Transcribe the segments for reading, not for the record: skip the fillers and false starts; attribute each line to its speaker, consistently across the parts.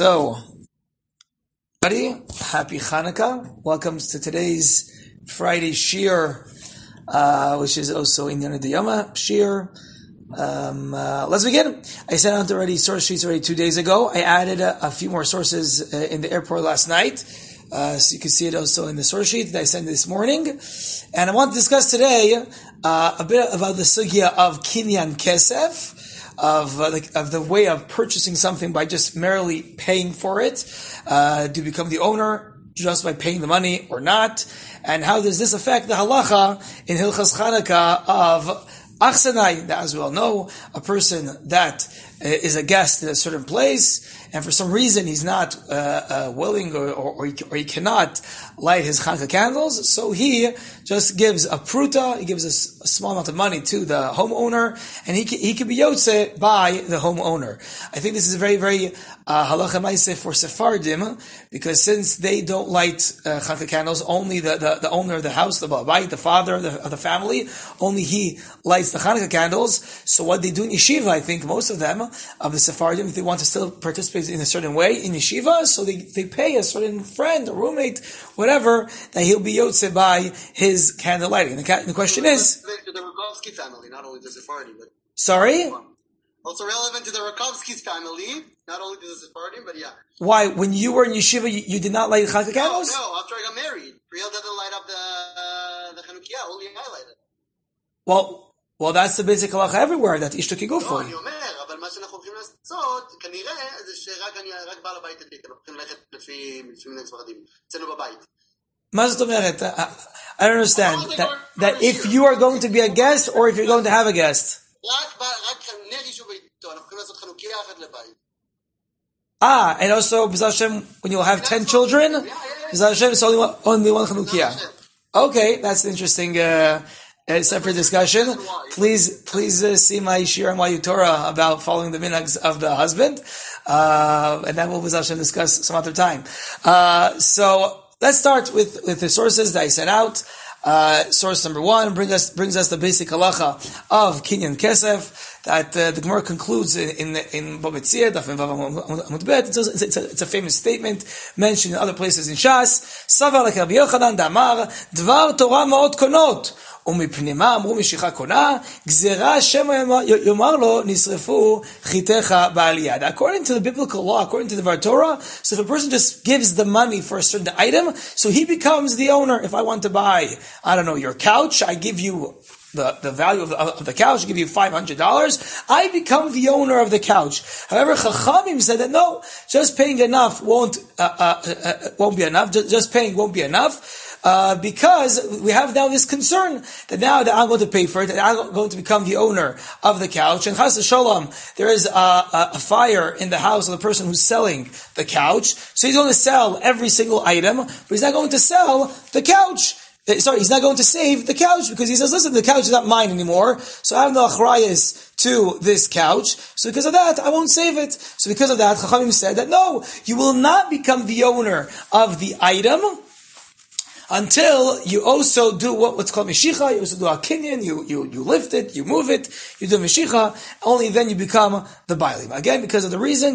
Speaker 1: So, everybody, happy Hanukkah. Welcome to today's Friday Shir, which is also Inyan Diyama Shir. Let's begin. I sent out already source sheets already 2 days ago. I added a few more sources in the airport last night. So you can see it also in the source sheet that I sent this morning. And I want to discuss today a bit about the sugya of Kinyan Kesef, of the way of purchasing something by just merely paying for it. Do you become the owner just by paying the money or not? And how does this affect the halacha in Hilchas Chanukah of Achsanai? As we all know, a person that is a guest in a certain place, and for some reason he's not willing or he cannot light his Chanukah candles, so he just gives a pruta, he gives a small amount of money to the homeowner, and he can be yotze by the homeowner. I think this is a very, very halacha ma'aseh for Sephardim, because since they don't light Chanukah candles, only the owner of the house, the ba'abait, the father of the family, only he lights the Chanukah candles. So what they do in yeshiva, I think most of them, of the Sephardim, if they want to still participate in a certain way in yeshiva, so they pay a certain friend, a roommate, whatever, that he'll be yotze by his candle lighting. And the question is...
Speaker 2: To the Rakovsky family, not only the Sephardim, but...
Speaker 1: Sorry?
Speaker 2: Also relevant to the Rakovsky family, not only to the Sephardim, but yeah.
Speaker 1: Why? When you were in yeshiva, you did not light Chanukah candles?
Speaker 2: No, after I got married. Priel doesn't light up the Chanukiah, only I light it.
Speaker 1: Well, that's the basic halacha everywhere, that ishto kigufo.
Speaker 2: אני אומר, אבל מה שאנחנו הולכים לעשות, כנראה, זה שרק בעל הבית הדליק, אנחנו הולכים ללכת לפי מיני ספרדים, אצלנו בבית.
Speaker 1: מה זאת אומרת? I don't understand. That if you are going to be a guest, or if you're going to have a guest.
Speaker 2: רק נר יישוב ביתו, אנחנו הולכים לעשות חנוכיה אחת לבית.
Speaker 1: And also, B'ezras Hashem, when you'll have 10 children, B'ezras Hashem, it's only one Chanukah. Okay, that's an interesting separate discussion. Please see my Shir on Wayu Torah about following the minhags of the husband, and then we'll B'ezras Hashem discuss some other time. So let's start with the sources that I sent out. Source number 1 brings us the basic halacha of Kinyan Kesef that the Gemara concludes in Bava Metzia, Daf Amud Bet. It's a famous statement mentioned in other places in Shas. Savar like Rabbi Yochanan Damar Dvar Torah Ma'ot Konot. ומפני מה אמרו משיכה קונה, גזירה שמא יאמר לו, נשרפו חיתך בעלייה. According to the biblical law, according to the Var Torah, so if a person just gives the money for a certain item, so he becomes the owner. If I want to buy, I don't know, your couch, I give you the value of the couch, I give you $500, I become the owner of the couch. However, Chachamim said that no, just paying enough won't be enough, just paying won't be enough, because we have now this concern that now that I'm going to pay for it, that I'm going to become the owner of the couch, and Chas Shalom, there is a fire in the house of the person who's selling the couch, so he's going to sell every single item, but he's not going to sell the couch. He's not going to save the couch, because he says, listen, the couch is not mine anymore, so I have no achrayas to this couch, so because of that, I won't save it. So because of that, Chachamim said that no, you will not become the owner of the item until you also do what's called Meshicha. You also do a Kinyan, you lift it, you move it, you do Meshicha, only then you become the Bailim. Again, because of the reason,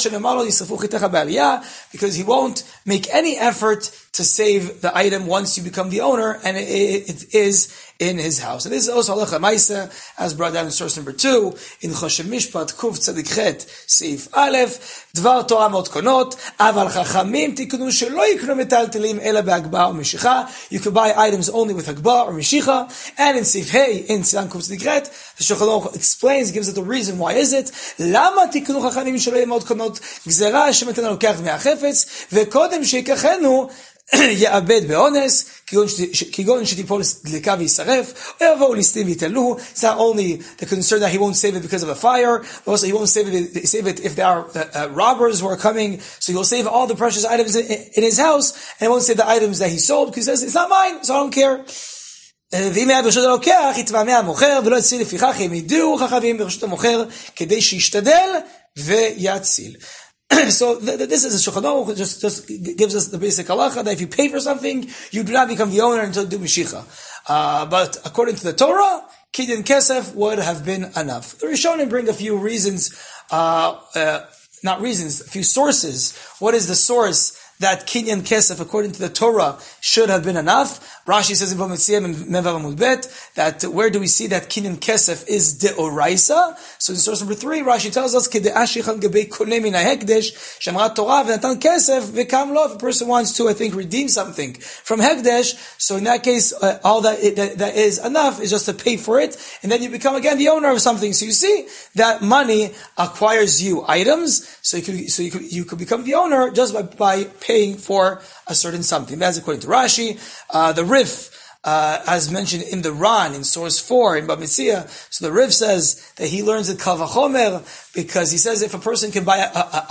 Speaker 1: because he won't make any effort to save the item once you become the owner, and it is in his house. And this is also halacha ma'aseh, as brought down in source number 2, in Choshen Mishpat, Kuf Tzadik Chet, Seif Aleph, Dvar Torah Mot Konot, Aval Chachamim Tikunu Shelo Yiknu Metaltelim Ela Be'Hagba or Meshicha. You can buy items only with Hagba or Meshicha. And in Seif Hey, in Tzilan Kuf Tzadik Chet, the Shulchan Aruch explains, gives it the reason why is it. Lama Tikunu Chachamim Shelo Yimot Konot, Gzera Hashem Natan Lokach Me'achefetz, Vekodem Sheikachenu, יאבד באונס, כגון שתיפול דלקה וישרף, או יבואו ליסטים ויתלו. It's not only the concern that he won't save it because of a fire, but also he won't save it if there are robbers who are coming, so he'll save all the precious items in his house, and he won't save the items that he sold, because he says, it's not mine, so I don't care. ואם היה ברשות הלוקח, יתמהמה המוכר, ולא יציל לפיכך, יעמידו חכמים ברשות המוכר, כדי שישתדל ויציל. So this is a Shulchan Aruch, just gives us the basic halacha that if you pay for something, you do not become the owner until you do Meshicha. But according to the Torah, Kinyan Kesef would have been enough. The Rishonim bring a few reasons not reasons, a few sources. What is the source that kinyan kesef, according to the Torah, should have been enough? Rashi says in Bamitzia Mevav Amud Bet that where do we see that kinyan kesef is deoraisa? So in source number 3, Rashi tells us kede'ashichan gebei koneh min ha'hekdesh shemrat Torah v'natan kesef v'kam lo. If a person wants to, I think, redeem something from hekdesh, so in that case, all that is enough is just to pay for it, and then you become again the owner of something. So you see that money acquires you items, so you could become the owner just by paying for a certain something. That's according to Rashi. The Rif, as mentioned in the Ran, in source 4, in Bamitzia, so the Rif says that he learns at Kal Vachomer, because he says if a person can buy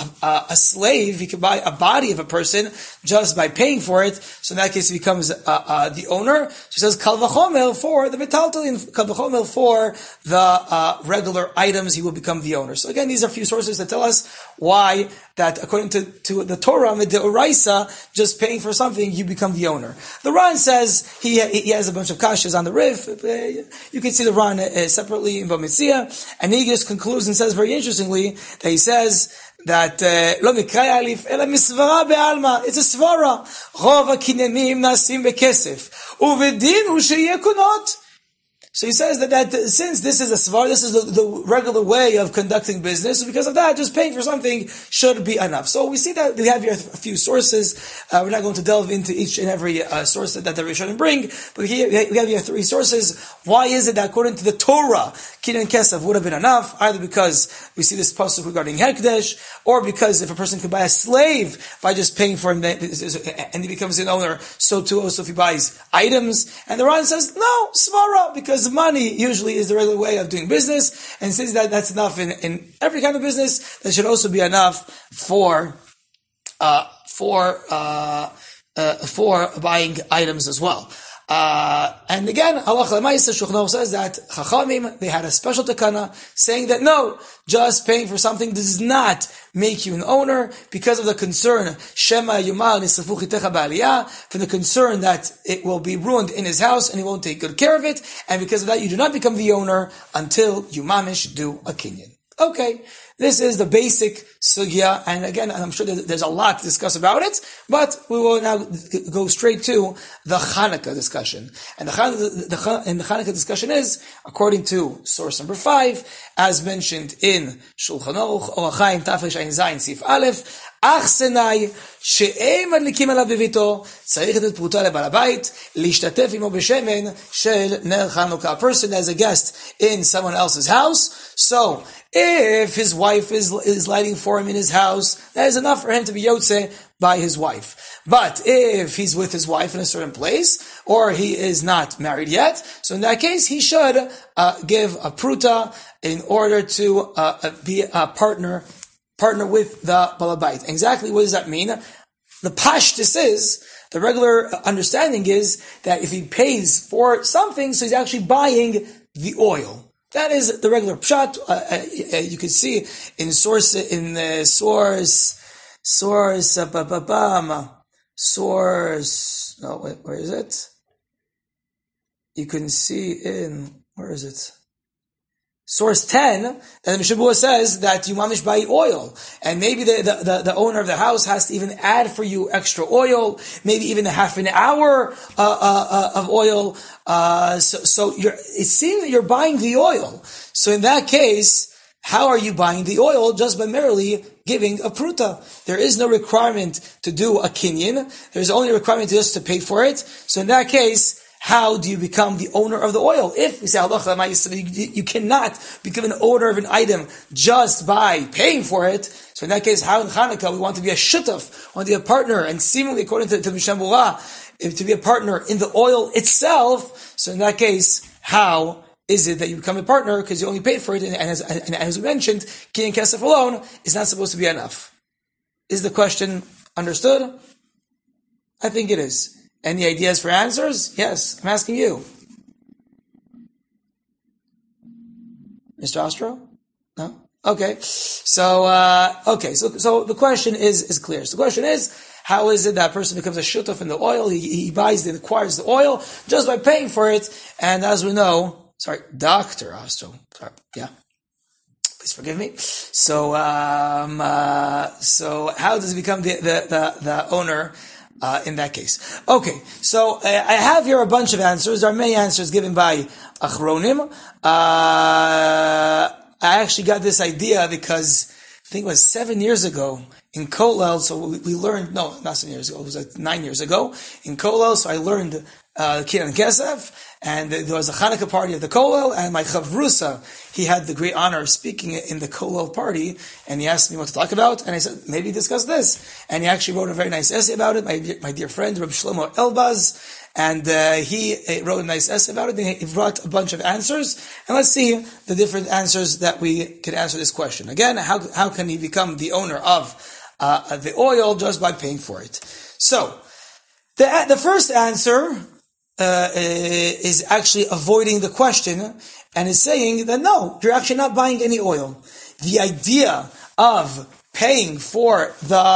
Speaker 1: a slave, he can buy a body of a person just by paying for it, so in that case he becomes the owner. So he says Kal Vachomer for the metaltalin, Kal Vachomer for the regular items, he will become the owner. So again, these are a few sources that tell us why that according to the Torah, Mideoraisa, just paying for something, you become the owner. The Ran says he has a bunch of kashas on the Rif. You can see the Ran separately in Bamitzia, and he just concludes and says very interestingly that he says that lo mikra alif ela misvara be'alma. It's a svara. Rov hakinyanim nasim bekesef uvedin hu sheyeh kunot. So he says that since this is a svar, this is the regular way of conducting business, because of that, just paying for something should be enough. So we see that we have here a few sources. We're not going to delve into each and every source that the Rishonim bring, but we have here 3 sources. Why is it that according to the Torah, kinyan kesef would have been enough? Either because we see this pasuk regarding hekdesh, or because if a person could buy a slave by just paying for him, and he becomes an owner, so too also if he buys items. And the Ran says, no, svara, because money usually is the regular way of doing business, and since that's enough in every kind of business, that should also be enough for buying items as well. And again, Halacha L'Maisa, Shulchan Aruch says that Chachamim, they had a special takana saying that no, just paying for something does not make you an owner, because of the concern, Shema Yumar Nisrafu Chitecha Ba'aliyah, from the concern that it will be ruined in his house and he won't take good care of it, and because of that you do not become the owner until you mamish do a kinyan. Okay, this is the basic sugya, and again, I'm sure there's a lot to discuss about it, but we will now go straight to the Hanukkah discussion. And the Hanukkah discussion is, according to source number 5, as mentioned in Shulchan Aruch, Orach Chaim, Tafresh Ayin Zayin, Sif Aleph, אך סנאי שאין מדליקים עליו בביתו, צריך לתת פרוטה לבעל הבית, להשתתף עמו בשמן של נר חנוכה. A person as a guest in someone else's house, so if his wife is lighting for him in his house, that is enough for him to be yotze by his wife. But if he's with his wife in a certain place, or he is not married yet, so in that case he should give a pruta in order to be a partner with the balabait. Exactly what does that mean? The pashtus is, the regular understanding is that if he pays for something, so he's actually buying the oil. That is the regular pshat. You can see in source, no, wait, where is it? You can see in, where is it? Source 10, that the Mishabua says that you mamish buy oil, and maybe the owner of the house has to even add for you extra oil, maybe even a half an hour of oil. So it seems that you're buying the oil. So in that case, how are you buying the oil? Just by merely giving a pruta. There is no requirement to do a kinyan. There's only a requirement just to pay for it. So in that case, how do you become the owner of the oil? If we say you cannot become an owner of an item just by paying for it, so in that case, how in Hanukkah we want to be a shutaf, want to be a partner, and seemingly according to Mishnah Berurah, to be a partner in the oil itself, so in that case, how is it that you become a partner because you only paid for it, and as we mentioned, kinyan kesef alone is not supposed to be enough. Is the question understood? I think it is. Any ideas for answers? Yes, I'm asking you. Mr. Ostro? No? Okay. So the question is clear. So the question is, how is it that a person becomes a shutaf in the oil? He buys and acquires the oil just by paying for it. And as we know, Dr. Ostro. Yeah. Please forgive me. So how does he become the owner in that case? Okay, so I have here a bunch of answers. There are many answers given by Achronim. I actually got this idea because I think it was 7 years ago in Kollel. So we learned, no, not 7 years ago. It was like 9 years ago in Kollel. So I learned Kinyan Kesef, and there was a Hanukkah party at the Kollel, and my Chavrusa, he had the great honor of speaking in the Kollel party, and he asked me what to talk about, and I said, maybe discuss this. And he actually wrote a very nice essay about it, my dear friend, Rabbi Shlomo Elbaz, and he wrote a nice essay about it, and he brought a bunch of answers, and let's see the different answers that we could answer this question. Again, how can he become the owner of the oil just by paying for it? So, the first answer is actually avoiding the question and is saying that no, you're actually not buying any oil. The idea of paying for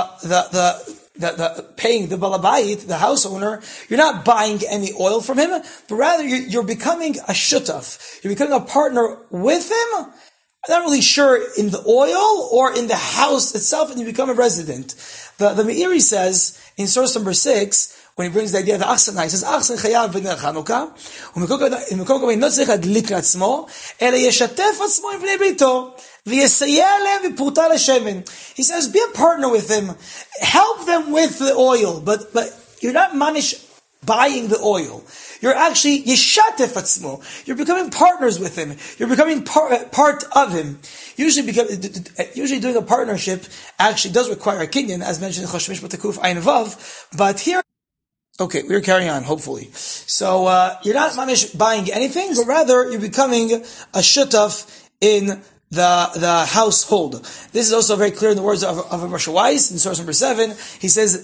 Speaker 1: paying the balabait, the house owner, you're not buying any oil from him, but rather you're becoming a shutaf. You're becoming a partner with him. I'm not really sure in the oil or in the house itself, and you become a resident. The Meiri says in source number 6, when he brings the idea of the Achsanai, he says, Achsan chayav b'nei Chanukah, ומקום כמובן לא צריך להדליק לעצמו, אלא ישתף עצמו עם בני ביתו, ויסייע להם בפרוטה לשמן. He says, be a partner with him, help them with the oil, but you're not mamish buying the oil. You're actually yeshatef atzmo. You're becoming partners with him. You're becoming part of him. Usually doing a partnership actually does require a kinyan, as mentioned in Chosh Mishpat Kuf Ayin Vav, but here, okay, we're carrying on, hopefully. So, you're not mamish buying anything, but rather you're becoming a shutaf in the household. This is also very clear in the words of Rosh Weiss in source number 7. He says,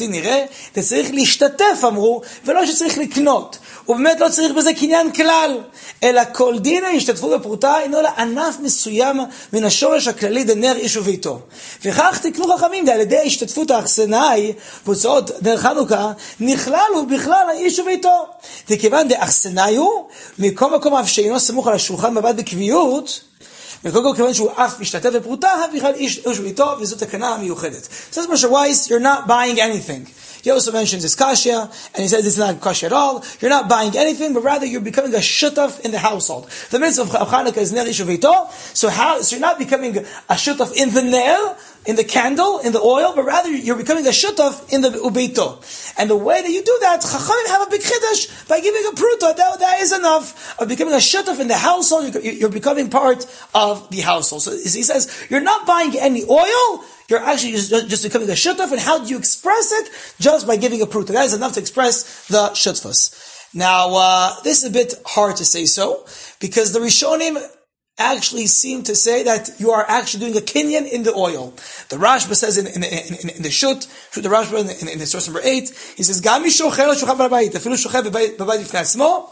Speaker 1: צריך להשתתף אמרו, ולא שצריך לקנות. ובאמת לא צריך בזה קניין כלל, אלא כל דין ההשתתפות בפרוטה אינו לענף מסוים מן השורש הכללי דנר איש וביתו. וכך תקנו חכמים, על ידי השתתפות האחסנאי והוצאות נר חנוכה, נכללו בכלל האיש וביתו. וכיוון דאחסנאי הוא, מקום אף שאינו סמוך על השולחן בבית בקביעות, וקודם כיוון שהוא אף משתתף בפרוטה, בכלל איש וביתו, וזו תקנה מיוחדת. Says Moshe Weiss, you're not buying anything. He also mentions this kasha, and he says it's not kasha at all. You're not buying anything, but rather you're becoming a shutaf in the household. The mitzvah of Chanukah is ner ish v'ito. So you're not becoming a shutaf in the ner, in the candle, in the oil, but rather you're becoming a shutaf in the ubeito. And the way that you do that, Chachamim have a big chiddush by giving a pruta. That is enough of becoming a shutaf in the household. You're becoming part of the household. So he says you're not buying any oil. You're actually just becoming a shutaf, and how do you express it? Just by giving a pruta. That is enough to express the shutfas. Now, this is a bit hard to say so, because the Rishonim actually seem to say that you are actually doing a kinyan in the oil. The Rashba says in the Shut, the Rashba in the source number 8, he says, Gam mishocher lo shochav b'bayit, afilu shochav b'bayit b'fnei atzmo,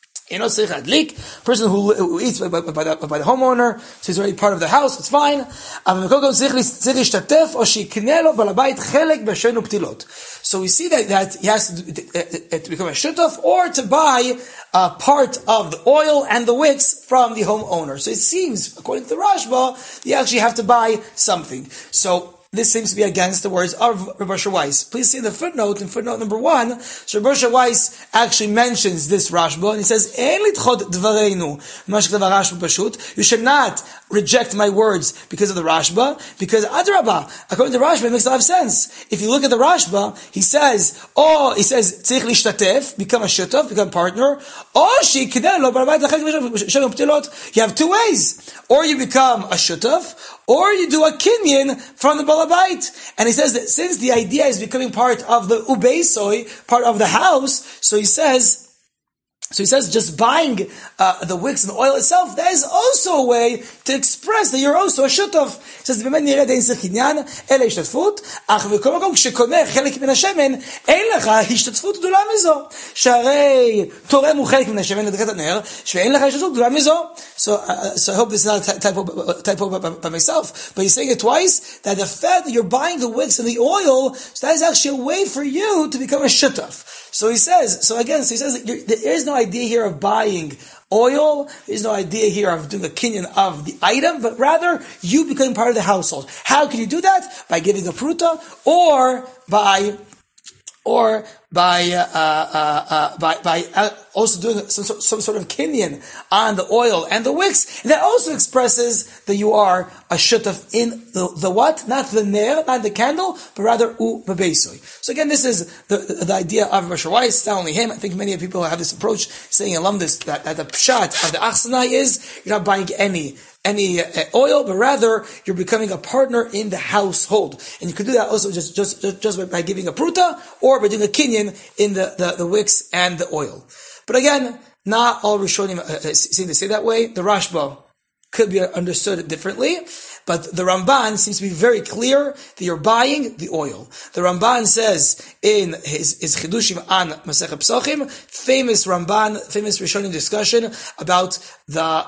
Speaker 1: person who eats by the homeowner, so he's already part of the house, it's fine. So we see that he has to become a shutaf or to buy part of the oil and the wicks from the homeowner. So it seems, according to the Rashba, you actually have to buy something. So this seems to be against the words of Rabbi Weiss. Please see the footnote, in footnote number 1, so Rabbi Weiss actually mentions this Rashba, and he says, you should not reject my words because of the Rashba, because Adrabah, according to the Rashba, it makes a lot of sense. If you look at the Rashba, he says, tzich lishtatef, become a shutaf, become a partner, you have two ways. Or you become a shutaf, or you do a kinyan from the balabait. And he says that since the idea is becoming part of the ubeisoi, part of the house, so he says just buying the wicks and the oil itself, that is also a way to express that you're also a shutaf. He says, באמת נראה די צריך עניין, אלא השתתפות, אך בכל מקום כשקונה חלק מן השמן, אין לך השתתפות גדולה מזו. שהרי תורם הוא חלק מן השמן לדקת הנר, שאין לך השתתפות גדולה מזו. So I hope this is not a typo by myself, but he's saying it twice, that the fact that you're buying the wicks and the oil, so that is actually a way for you to become a shutaf. So he says that there is no idea here of buying oil. There's no idea here of doing a kinyan of the item, but rather you becoming part of the household. How can you do that? By giving a pruta, or by also doing some sort of kinyan on the oil and the wicks. And that also expresses that you are a shutaf in the what? Not the ner, not the candle, but rather bebeisoi. So again, this is the idea of Rosh Weiss. Not only him, I think many people have this approach, saying alum this that the pshat of the achsanai is you're not buying any oil, but rather you're becoming a partner in the household, and you could do that also just by giving a pruta or by doing a kinyan in the wicks and the oil. But again, not all Rishonim seem to say that way. The Rashba could be understood differently, but the Ramban seems to be very clear that you're buying the oil. The Ramban says in his Chidushim on Masechet Pesachim, famous Rishonim discussion about the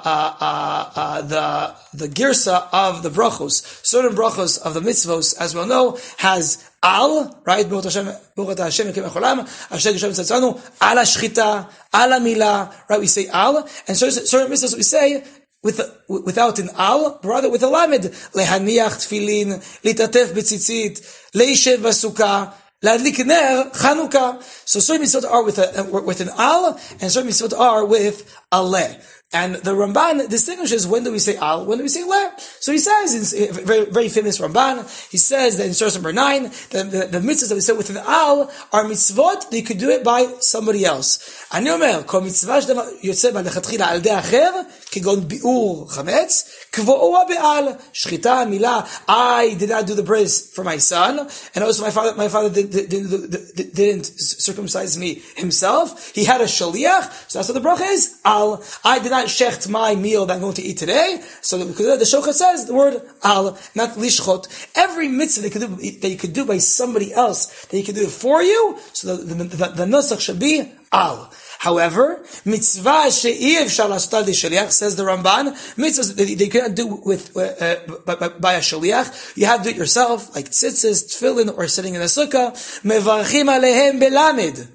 Speaker 1: girsa of the brachos. Certain brachos of the mitzvos, as we all know, has al, right? Baruch Hashem Elokeinu Cholam, Asher Geshem Tzatzanu, al hashchita, al hamila, right? We say al, and certain mitzvos we say without an al, but rather with a lamed. Lehaniach tefillin, litatef betzitzit, leishev basukah, ladlik ner Chanukah. So certain mitzvot are with an al, and certain mitzvot are with a le. And the Ramban distinguishes when do we say al, when do we say le. So he says, in very, very famous Ramban, he says that in source number 9, the mitzvahs that we say with an al are mitzvot that you could do it by somebody else. אני אומר, כל מצווה שיוצא מלכתחילה על ידי אחר, כגון ביעור חמץ, קבועו בעל, שחיטה, מילה, I did not do the bris for my son, and also my father didn't circumcise me himself. He had a shaliach, so that's what the bracha is, al. I did not shecht my meal that I'm going to eat today, so because the shochet says the word al, not lishchot. Every mitzvah that you could do by somebody else, that you could do it for you, so the nusach should be al. However, mitzvah she'iev shalastal de shaliach, says the Ramban, mitzvahs they cannot do with by a shaliach. You have to do it yourself, like tzitzis, tefillin, or sitting in a sukkah. Mevarchim alehem belamed.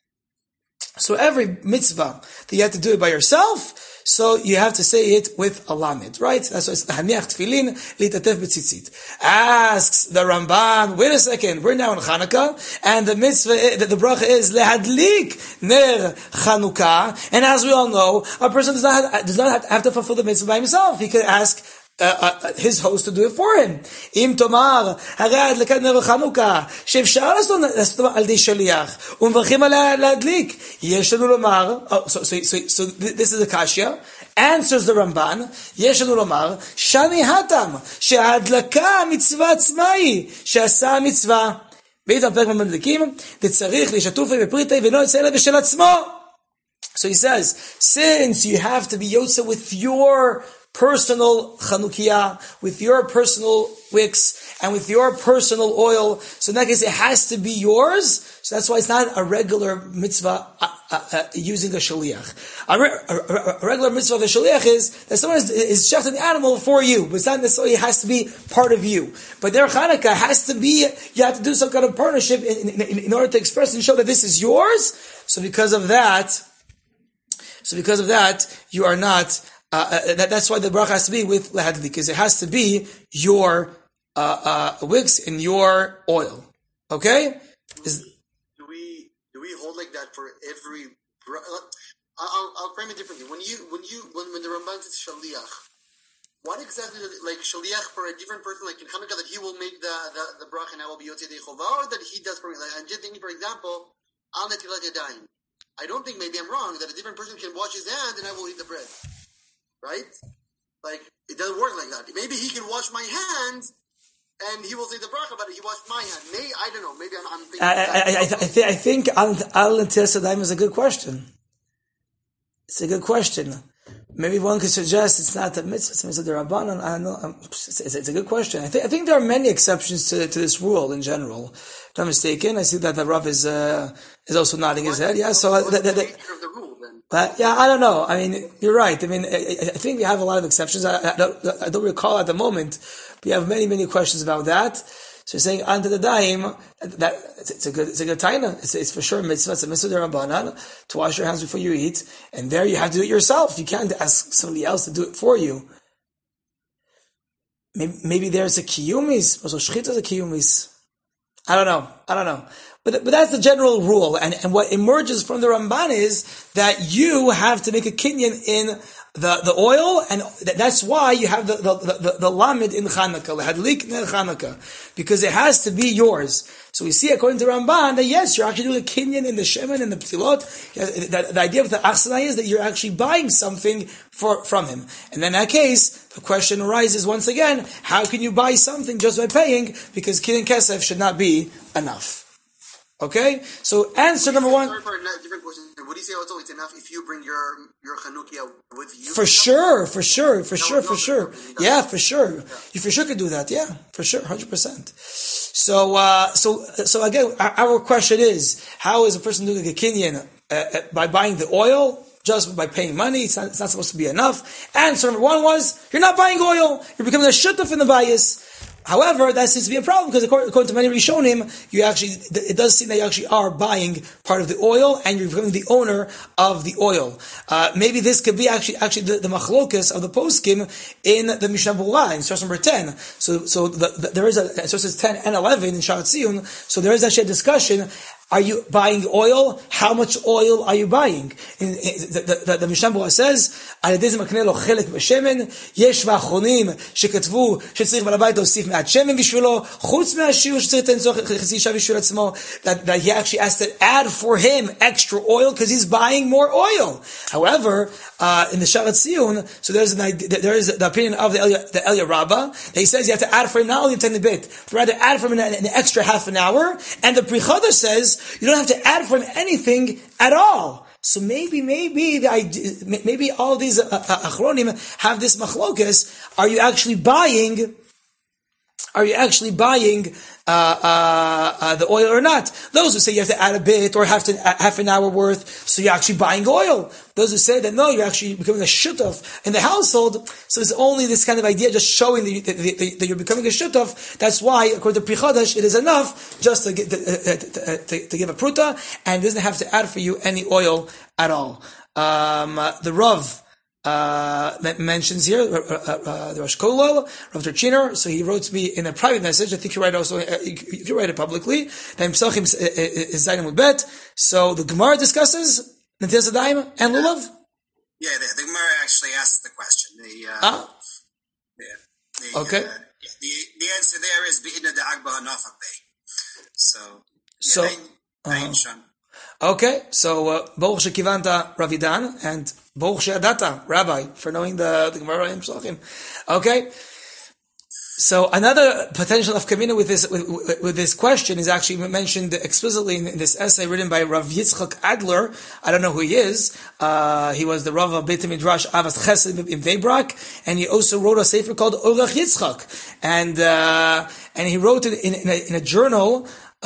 Speaker 1: So every mitzvah that you have to do it by yourself, so you have to say it with a lamed, right? That's why it's haniach tefillin litatef betzitzit. Asks the Ramban, wait a second, we're now in Chanukah, and the mitzvah, the bracha is lehadlik ner Chanukah, and as we all know, a person does not have to fulfill the mitzvah by himself. He could ask his host to do it for him. Im tomar harad lekat ner Chanukah she'efshar לעשות על ידי שליח ומברכים עליה להדליק. יש לנו לומר, so this is the kasha. Answers the Ramban, יש לנו לומר, shani hatam שההדלקה מצווה עצמה היא שעשה המצווה. בית הפרק במדליקים, דצריך לשתופי בפריטי ולא יצא אלא בשל עצמו. So he says, since you have to be yotze with your personal Chanukiah, with your personal wicks, and with your personal oil, so in that case it has to be yours, so that's why it's not a regular mitzvah using a shaliach. A regular mitzvah of a shaliach is that someone is shechting the animal for you, but it's not necessarily it has to be part of you. But their Chanukah has to be, you have to do some kind of partnership in order to express and show that this is yours. So because of that, you are not, that's why the bracha has to be with lehadlik, because it has to be your wicks and your oil. Okay?
Speaker 2: Do we hold like that for every? I'll frame it differently. When the Ramban says shaliach, what exactly like shaliach for a different person, like in Hanukkah, that he will make the bracha and I will be yotzei dei chova, or that he does for me? Like, I'm just thinking, for example, al netilat yadayim. I don't think, maybe I'm wrong, that a different person can wash his hands and I will eat the bread. Right? Like, it doesn't work like that. Maybe he can wash my hands and he will say the bracha, but he washed my hand. I don't know. Maybe I'm thinking.
Speaker 1: I think al netilat yadayim is a good question. It's a good question. Maybe one could suggest it's not a mitzvah, it's a mitzvah d'Rabbanan. I don't know. It's a good question. I think there are many exceptions to this rule in general. If I'm mistaken, I see that the Rav is also nodding his head. Yeah, so
Speaker 2: what's the nature of the rule then?
Speaker 1: Yeah, I don't know. I mean, you're right. I mean, I think we have a lot of exceptions. I don't recall at the moment. We have many questions about that. So you're saying onto the daim that it's a good taina. It's for sure mitzvah. It's a mitzvah derabanan to wash your hands before you eat, and there you have to do it yourself. You can't ask somebody else to do it for you. Maybe there's a kiyumis. Also, shchita is a kiyumis. I don't know. But that's the general rule. And what emerges from the Ramban is that you have to make a kinyan in the oil, and that's why you have the lamed in Chanukah, lehadlik ner Chanukah, because it has to be yours. So we see, according to Ramban, that yes, you're actually doing a kinyan in the shemen and the ptilot. The idea of the achsanai is that you're actually buying something from him. And in that case, the question arises once again, how can you buy something just by paying? Because kinyan kesef should not be enough. Okay? So answer number one.
Speaker 2: Sorry for a different question. Would you say also it's enough if you bring your Chanukia with you?
Speaker 1: For sure. Yeah, for sure. You for sure could do that. Yeah, for sure, 100%. So again, our question is, how is a person doing a kinyan by buying the oil? Just by paying money, it's not supposed to be enough. Answer number one was, you're not buying oil. You're becoming a shutaf in the bias. However, that seems to be a problem because according to many Rishonim, it does seem that you actually are buying part of the oil and you're becoming the owner of the oil. Maybe this could be actually the machlokas of the poskim in the Mishnah Berurah in source number 10. So there is sources 10 and 11 in Sharat Tziyun. So there is actually a discussion. Are you buying oil? How much oil are you buying? The Mishnah Berurah says, "Al yedei ze makneh lo chelek b'shemen, yesh v'achronim shekatvu shetzarich bal habayit להוסיף מעט shemen b'shvilo, chutz me'ashiur shetzarich לתת חצי שעה בשביל עצמו." That he actually has to add for him extra oil because he's buying more oil. However, in the Sharat Tziyun, so there is the opinion of the Elia Rabbah that he says you have to add for him not only 10 bit, but rather add for him an extra half an hour. And the Pri Chadash says you don't have to add for him anything at all. So maybe all these achronim have this machlokas. Are you actually buying the oil or not? Those who say you have to add a bit or half an hour worth, so you're actually buying oil. Those who say that no, you're actually becoming a shutaf in the household. So it's only this kind of idea, just showing that you're becoming a shutaf. That's why, according to Pri Chadash, it is enough just to give a pruta, and doesn't have to add for you any oil at all. The Rav mentions here the Rosh Kollel, Rav Turchiner. So he wrote to me in a private message. I think you write also. You write it publicly. That Pesachim is Zayin Amud Bet. So the Gemara discusses Netilas Yadayim and Lulav.
Speaker 3: Yeah, the Gemara actually asked the question.
Speaker 1: Okay.
Speaker 3: The answer there is Be'ina Da'agba Hanafak Bey. So
Speaker 1: okay, so Baruch Shekivanta Ravidan and Baruch She'adata Rabbi for knowing the Gemara in Pesachim. Okay, so another potential of kamina with this question is actually mentioned explicitly in this essay written by Rav Yitzchak Adler. I don't know who he is. He was the Rav of Beit Midrash Avas Chesed in Veibrak, and he also wrote a sefer called Orach Yitzchak, and he wrote it in a journal.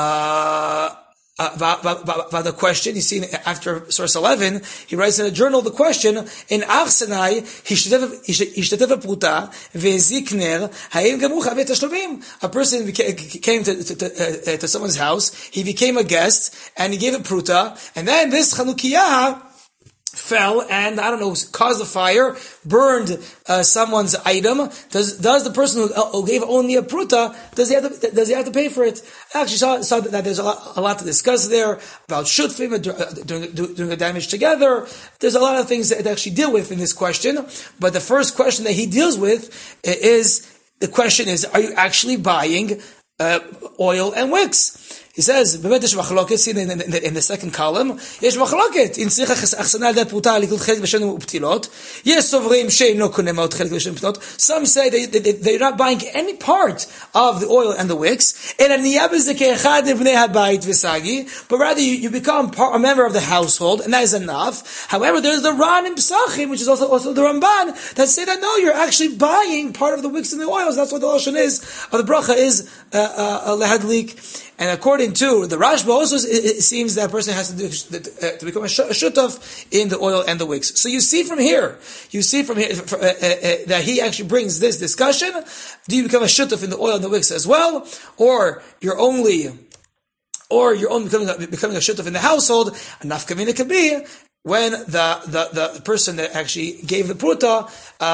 Speaker 1: About the question, you see, after source 11, he writes in a journal the question, in Achsanai, Hishtatev Pruta, Ve'zikner, Ha'im Gamu Chavet Tashluvim. A person came to someone's house, he became a guest, and he gave a Pruta, and then this Chanukiyah fell and, caused a fire, burned someone's item. Does the person who gave only a pruta, does he have to pay for it? I actually saw that there's a lot to discuss there about shutfim, doing the damage together. There's a lot of things that actually deal with in this question. But the first question that he deals with is, are you actually buying oil and wicks? He says, in the second column, יש מחלוקת, אם צריך אחסנה על ידי פרוטה לקנות חלק בשמן ופתילות, יש סוברים שאינו קונה מאוד חלק בשמן ופתילות. Some say they're not buying any part of the oil and the wicks, אלא נהיה בזה כאחד מבני הבית וסגי, but rather you become a member of the household, and that is enough. However, there's the Ran in Pesachim, which is also the Ramban, that say that no, you're actually buying part of the wicks and the oils. That's what the Lashon is, of the bracha is lehadlik. And according to the Rashba, also it seems that person has to become a shutaf in the oil and the wicks. So you see from here that he actually brings this discussion. Do you become a shutaf in the oil and the wicks as well, or you're only becoming a shutaf in the household? A nafkamina could be when the person that actually gave the pruta,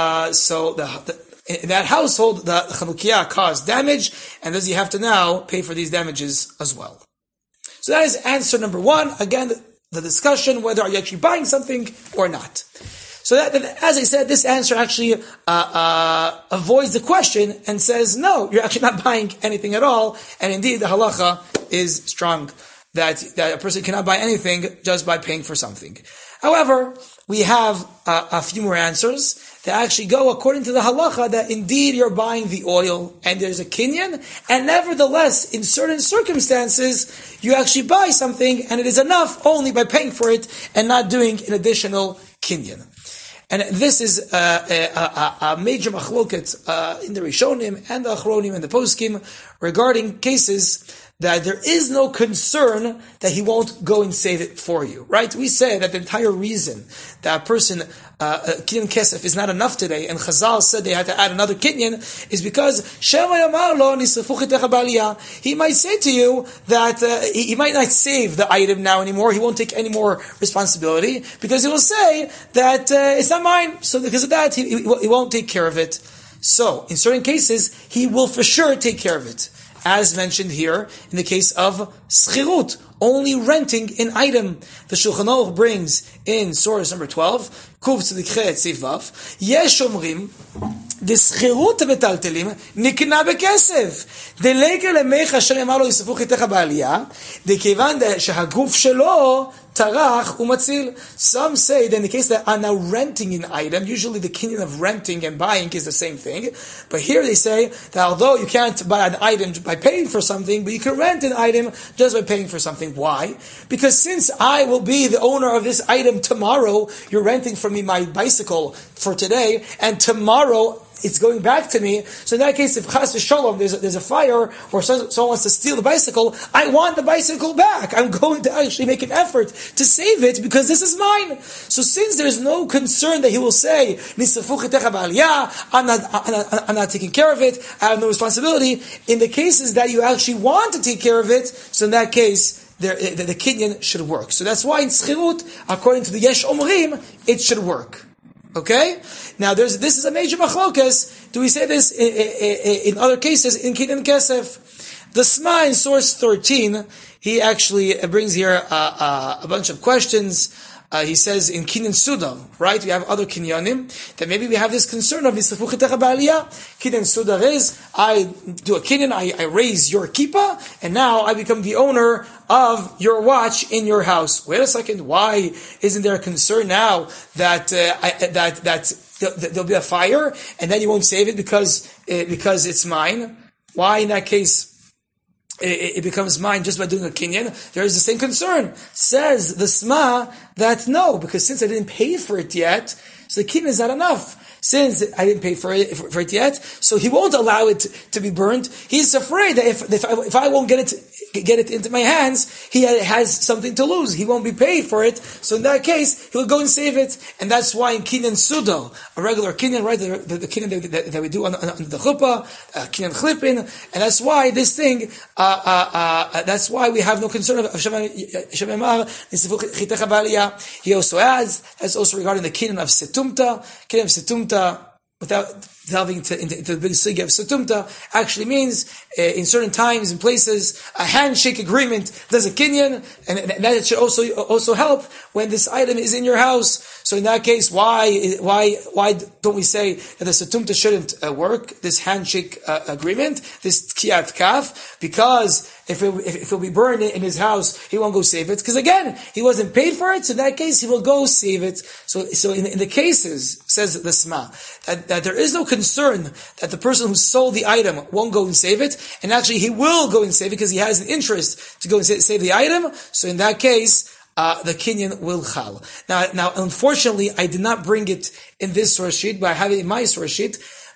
Speaker 1: in that household, the Chanukiah caused damage, and does he have to now pay for these damages as well? So that is answer number one. Again, the discussion, whether are you actually buying something or not. So that, as I said, this answer actually avoids the question and says, no, you're actually not buying anything at all. And indeed, the halacha is strong that a person cannot buy anything just by paying for something. However, we have a few more answers that actually go according to the halacha that indeed you're buying the oil and there's a kinyan, and nevertheless, in certain circumstances, you actually buy something and it is enough only by paying for it and not doing an additional kinyan. And this is a major machloket in the Rishonim and the Achronim and the Poskim regarding cases that there is no concern that he won't go and save it for you, right? We say that the entire reason that a person, kinyan kesef is not enough today, and Chazal said they had to add another kinyan, is because he might say to you that he might not save the item now anymore, he won't take any more responsibility, because he will say that it's not mine, so because of that, he won't take care of it. So, in certain cases, he will for sure take care of it. As mentioned here, in the case of schirut, only renting an item. The Shulchan Aruch brings in source number 12, Kuf Tzedikhet Seif Vav, Yesh Omrim, דשכירות המטלטלים נקנה בכסף. דלגה למיך אשר אמר לו יספוך חיתך בעלייה, דכיוון שהגוף שלו tarach umatzil. Some say that in the case that are now renting an item, usually the kinyan of renting and buying is the same thing. But here they say that although you can't buy an item by paying for something, but you can rent an item just by paying for something. Why? Because since I will be the owner of this item tomorrow, you're renting from me my bicycle for today, and tomorrow it's going back to me. So in that case, if chas v'sholom, there's a fire, or someone wants to steal the bicycle, I want the bicycle back. I'm going to actually make an effort to save it because this is mine. So since there's no concern that he will say, I'm not taking care of it, I have no responsibility, in the cases that you actually want to take care of it, so in that case, the kinyan should work. So that's why in schirut, according to the Yesh Omrim, it should work. Okay? Now this is a major machlokas. Do we say this in other cases in kinyan kesef? The Sma in source 13, he actually brings here a bunch of questions. He says in kinyan suda, right? We have other kinyanim that maybe we have this concern of nisfuchitecha ba'aliyah. Kinyan suda is I do a kinyan, I raise your kippah, and now I become the owner of your watch in your house. Wait a second, why isn't there a concern now that there'll be a fire and then you won't save it because it's mine? Why in that case it becomes mine just by doing a kinyan? There is the same concern. Says the Sma that no, because since I didn't pay for it yet, so the kinyan is not enough. Since I didn't pay for it yet, so he won't allow it to be burned. He's afraid that if I won't get it into my hands, he has something to lose. He won't be paid for it. So in that case, he'll go and save it. And that's why in kinyan sudo, a regular kinyan, right, the kinyan that we do on the chuppah, kinyan chlipin, and that's why this thing, that's why we have no concern of Shememar. He also adds, as also regarding the kinyan of setumta. Kinyan of setumta, without delving into the big sugya of setumta, actually means in certain times and places a handshake agreement does a kinyan, and that should also help when this item is in your house. So in that case, why don't we say that the setumta shouldn't work? This handshake agreement, this tkiyat kaf, because if it'll be burned in his house, he won't go save it. Because again, he wasn't paid for it, so in that case, he will go save it. So in the cases, says the Sma, that there is no concern that the person who sold the item won't go and save it, and actually he will go and save it because he has an interest to go and save the item. So in that case, the kinyan will chal. Now, unfortunately, I did not bring it in this source sheet, but I have it in my source sheet.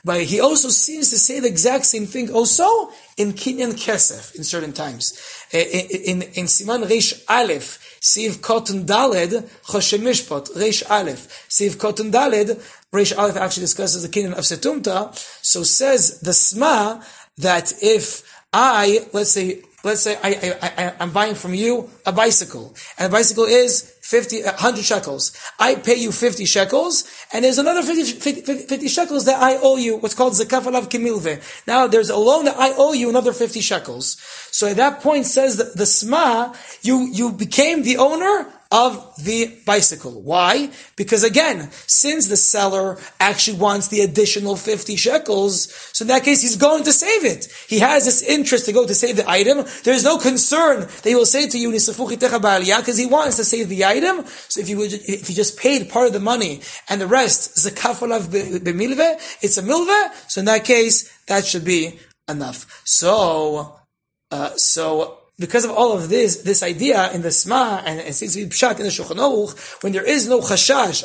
Speaker 1: But he also seems to say the exact same thing also in Kinyan Kesef in certain times. In Siman Reish Aleph, Siv Koton Daled, Choshe Mishpat, Reish Aleph, Siv Koton Daled, Reish Aleph actually discusses the Kinyan of Setumta. So says the Sma that if let's say I'm buying from you a bicycle, and the bicycle is 100 shekels. I pay you 50 shekels, and there's another 50 shekels that I owe you, what's called zakaf alav kimilve. Now there's a loan that I owe you another 50 shekels. So at that point says the Sma, you became the owner of the bicycle. Why? Because again, since the seller actually wants the additional 50 shekels, so in that case he's going to save it. He has this interest to go to save the item. There's no concern that he will say to you, because he wants to save the item. So if you just paid part of the money and the rest, zakaf alav b'milveh, it's a milveh, so in that case, that should be enough. So because of all of this idea in the Sma, and it seems to be pshat in the Shulchan Aruch, when there is no chashash,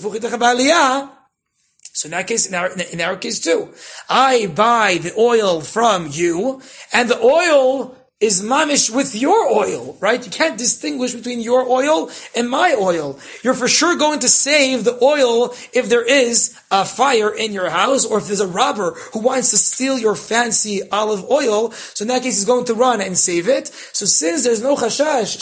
Speaker 1: so in that case, in our case too, I buy the oil from you, and the oil is mamish with your oil, right? You can't distinguish between your oil and my oil. You're for sure going to save the oil if there is a fire in your house, or if there's a robber who wants to steal your fancy olive oil. So in that case, he's going to run and save it. So since there's no chashash,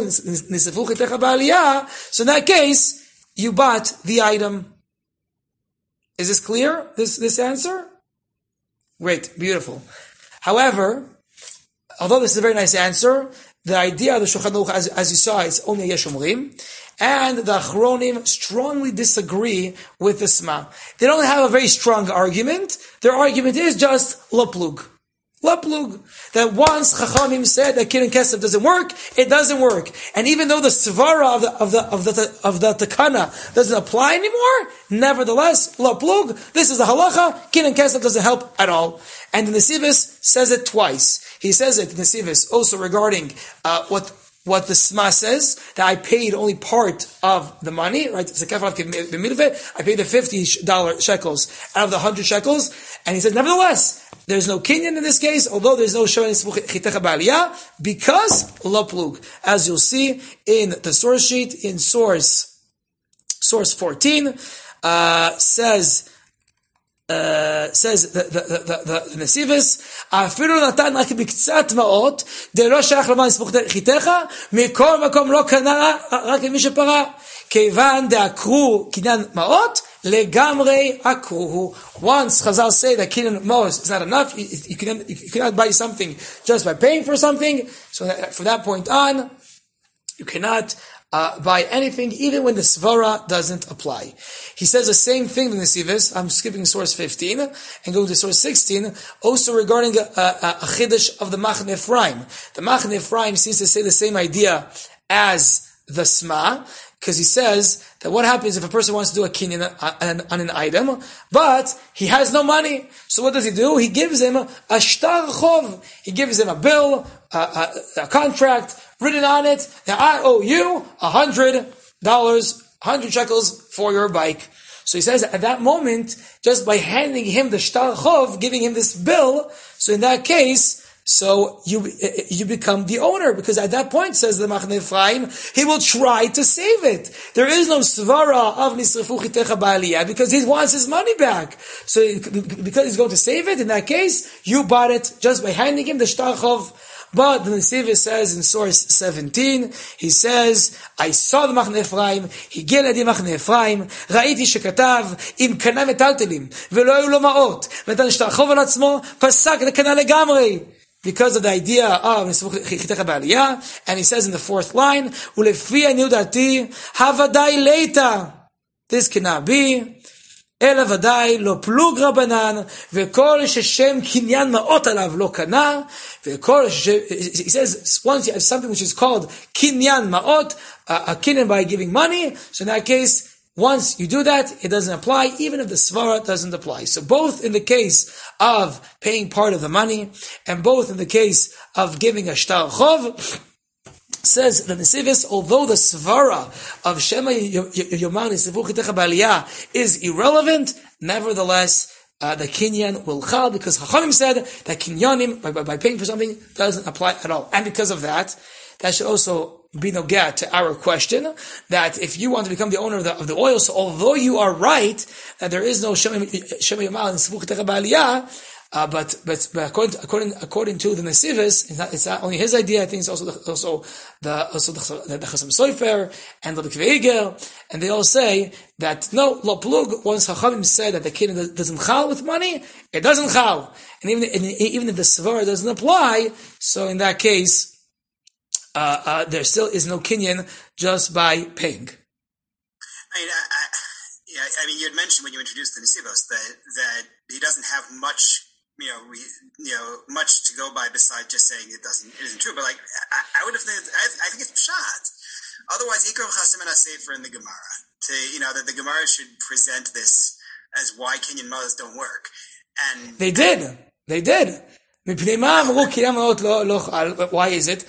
Speaker 1: so in that case, you bought the item. Is this clear? This answer? Great, beautiful. However, although this is a very nice answer, the idea of the Shulchan Aruch, as you saw, it's only Yesh Omrim, and the Achronim strongly disagree with the Sma. They don't have a very strong argument. Their argument is just Laplug. That once Chachamim said that Kinyan Kesef doesn't work, it doesn't work. And even though the Svara of the Takana doesn't apply anymore, nevertheless, Laplug, this is the halacha, Kinyan Kesef doesn't help at all. And the Nesivis says it twice. He says it in Nesivis also regarding what the Sma says, that I paid only part of the money, right? I paid the $50 shekels out of the 100 shekels, and he says, nevertheless, there's no kinyan in this case, although there's no showing chitecha ba'aliyah, because laplug, as you'll see in the source sheet, in source 14, says the Nesivis, אפילו נתן רק בקצת מעות, דלא שייך למה נספוך חיתך, מכל מקום לא קנה רק למי שפרה, כיוון דעקרו קניין מעות, לגמרי עקרוהו. Once Chazal say that kinyan mos is not enough, you cannot buy something just by paying for something, so from that point on, you cannot buy anything, even when the svara doesn't apply. He says the same thing in the Nesivis. I'm skipping source 15 and going to source 16, also regarding a chiddush of the Machne Ephraim. The Machne Ephraim seems to say the same idea as the Sma, because he says that what happens if a person wants to do a kinyan on an item, but he has no money. So what does he do? He gives him a shtar chov. He gives him a bill, a contract, written on it, that I owe you $100, 100 shekels for your bike. So he says at that moment, just by handing him the shtar chov, giving him this bill, so in that case, so you become the owner, because at that point, says the Machne Ephraim, he will try to save it. There is no svara of nisrefu chitecha ba'aliyah, because he wants his money back. So because he's going to save it, in that case, you bought it just by handing him the shtar chov. But the Nesivis says in source 17, he says, I saw the Machne Ephraim, הגיע לידי מחנה אפרים, ראיתי שכתב, אם קנה מטלטלים, ולא היו לו מעות, ונתן שטר חוב על עצמו, פסק לקנה לגמרי. Because of the idea of chitecha ba'aliyah, and he says in the fourth line, ולפי עניות דעתי, הוודאי ליתא. This cannot be. אלא ודאי לא פלוג רבנן, וכל ששם קניין מעות עליו לא קנה, וכל he says, once you have something which is called קניין מעות, a kinyan by giving money, so in that case, once you do that, it doesn't apply, even if the svara doesn't apply. So both in the case of paying part of the money, and both in the case of giving a shtar chov, says the Nesivis, although the svara of Shema Yoman Nisrefu Chitecha Ba'aliyah is irrelevant, nevertheless, the kinyan will chal, because Chachamim said that kinyanim, by paying for something, doesn't apply at all. And because of that, that should also be nogea to our question, that if you want to become the owner of the oil, so although you are right, that there is no Shema Yamal and Sivuch Techa Ba'aliyah, but according to the Nesivos, it's not only his idea. I think it's also the Chasam Sofer and the B'Kveigel, and they all say that no, lo plug. Once Chachamim said that the kinyan doesn't chal with money, it doesn't chal, and even if the svara doesn't apply, so in that case, there still is no kinyan just by paying.
Speaker 3: I mean, you had mentioned when you introduced the Nesivos that he doesn't have much. Much to go by besides just saying it isn't true. But like, I would have think, I think it's pshat. Otherwise, Yikra Chasim and Sefer in the Gemara that the Gemara should present this as why kinyan mothers don't work. And
Speaker 1: they did. Why is it?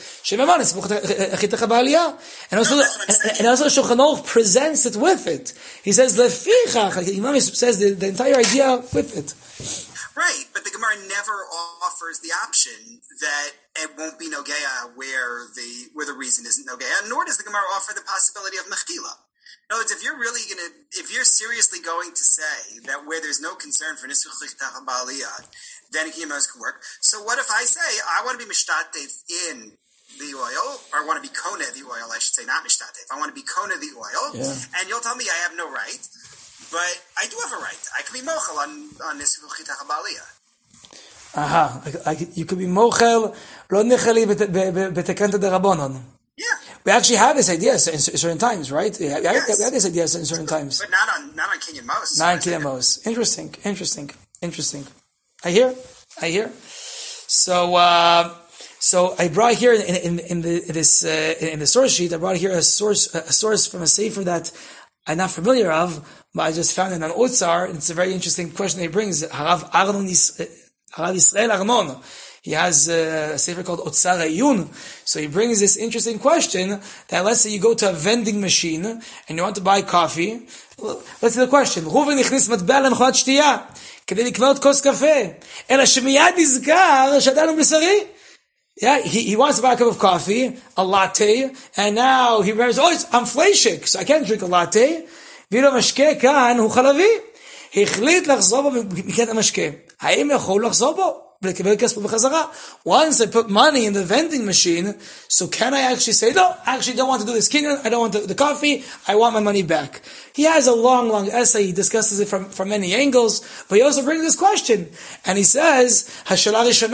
Speaker 1: And also Shulchan Aruch presents it with it. He says lefichach. Imam says the entire idea with it.
Speaker 3: Right, but the Gemara never offers the option that it won't be nogea where the reason isn't nogea, nor does the Gemara offer the possibility of mechila. In other words, if you're seriously going to say that where there's no concern for nisuch lichtach ba'aliyah, then kiyamas can work. So what if I say I want to be mishtatev in the oil, or I want to be kona the oil? I should say not mishtatev. I want to be kona the oil, and you'll tell me I have no right. But I do have a right. I can be mochel on this chitach ba'aliyah.
Speaker 1: You could be mochel lo necheli betekanta derabanan.
Speaker 3: Yeah.
Speaker 1: We actually have this idea in certain times, right? We have this idea in certain times.
Speaker 3: But not on kinyan mos.
Speaker 1: Not on kinyan mos. Interesting. I hear. So I brought here in the source sheet. I brought here a source from a sefer that I'm not familiar of, but I just found it on Otzar, and it's a very interesting question that he brings. Harav Yisrael Arnon. He has a sefer called Otzar Ayun. So he brings this interesting question that, let's say you go to a vending machine and you want to buy coffee. Let's see the question. Ruven nichnis matbea lemechanat shtiya k'dei likנות kos kafeh ela shemiyad nizkar shadanu b'sari. Yeah, he wants to buy a cup of coffee, a latte, and now he remembers, I'm fleshik, so I can't drink a latte. V'lo mashke kan hu chalavi. Hechlit lachzor bo mikat hamashke. Haim yachol lachzor bo? Once I put money in the vending machine, so can I actually say, no, I actually don't want to do this kinyan, I don't want the coffee, I want my money back. He has a long essay, he discusses it from many angles, but he also brings this question, and he says, is now putting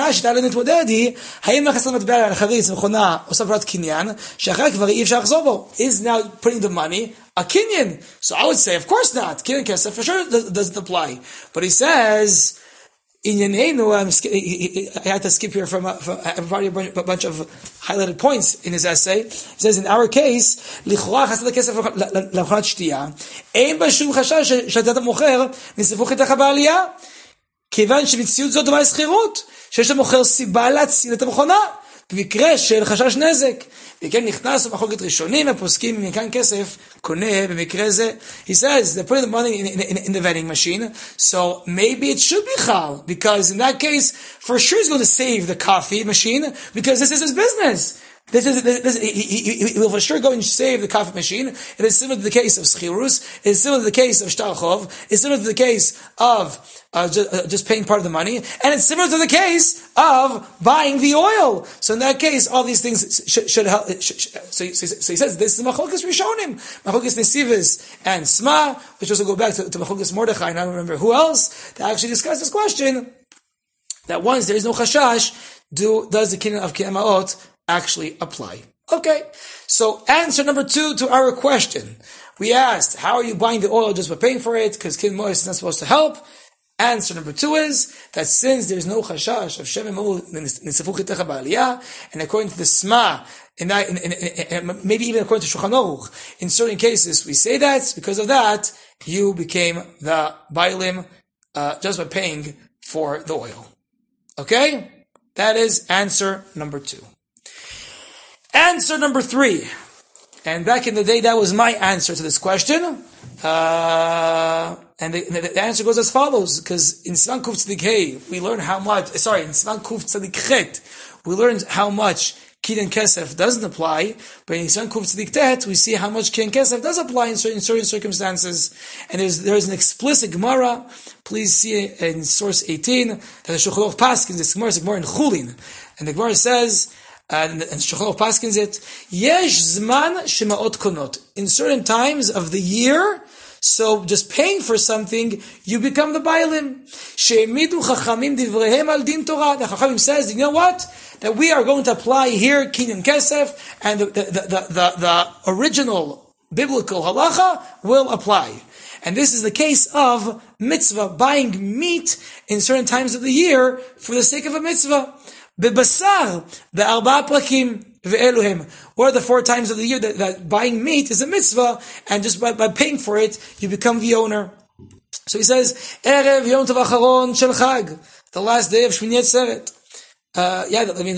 Speaker 1: the money a kinyan? So I would say, of course not, kinyan kesef for sure doesn't apply. But he says, I had to skip here from a bunch of highlighted points in his essay. He says, in our case, לכאורה חסד הכסף למכונת שתייה, אין בה שום חשש שאתה מוכר נסיפוך איתך בעלייה, כיוון שמציאות זאת דומה לשכירות, שיש למוכר סיבה להציל את המכונה, במקרה של חשש נזק. וכן נכנס במחלוקת ראשונים הפוסקים מכאן כסף קונה במקרה זה. He says they're putting the money in the vending machine, so maybe it should be chal, because in that case for sure he's going to save the coffee machine, because this is his business. He will for sure go and save the coffee machine. It is similar to the case of schirus. It is similar to the case of shtarchov. It's similar to the case of just paying part of the money, and it's similar to the case of buying the oil. So in that case, all these things should help. So he says this is machlokes rishonim, machlokes nesivos and sma, which also go back to machlokes Mordechai, and I don't remember who else that actually discussed this question. That once there is no chashash, does the kinyan of kinyan ma'ot actually apply? Okay, so answer number 2 to our question. We asked, how are you buying the oil just by paying for it? Because kinyan ma'ot is not supposed to help. Answer number 2 is that since there's no chashash of Shem Nisafuch Itecha Ba'aliyah, and according to the Sma, and maybe even according to Shulchan Aruch, in certain cases we say that, because of that, you became the Bailim just by paying for the oil. Okay? That is answer number 2. Answer number 3. And back in the day, that was my answer to this question. And the answer goes as follows, because in Siman Kuf Tzadik Hey, we learn how much, in Siman Kuf Tzadik Chet, we learned how much Kinyan Kesef doesn't apply, but in Siman Kuf Tzadik Tet, we see how much Kinyan Kesef does apply in certain circumstances. And there's an explicit Gemara, please see in source 18, that the Shulchan Aruch Paskins, this Gemara is a Gemara in Chulin, and the Gemara says, and Shulchan Aruch Paskins it, Yesh Zman Shema'ot Konot, in certain times of the year, so just paying for something, you become the Bailim. She'emidu Chachamim Divrehem Al Din Torah. The Chachamim says, you know what? That we are going to apply here Kinyan Kesef, and the original biblical halacha will apply. And this is the case of mitzvah, buying meat in certain times of the year for the sake of a mitzvah. Bebasar, the arba'a prakim, ve'eluhem. Or the 4 times of the year that buying meat is a mitzvah, and just by paying for it, you become the owner. So he says, Erev Yom Tov Acharon Shel Chag, the last day of Shmini Atzeret. The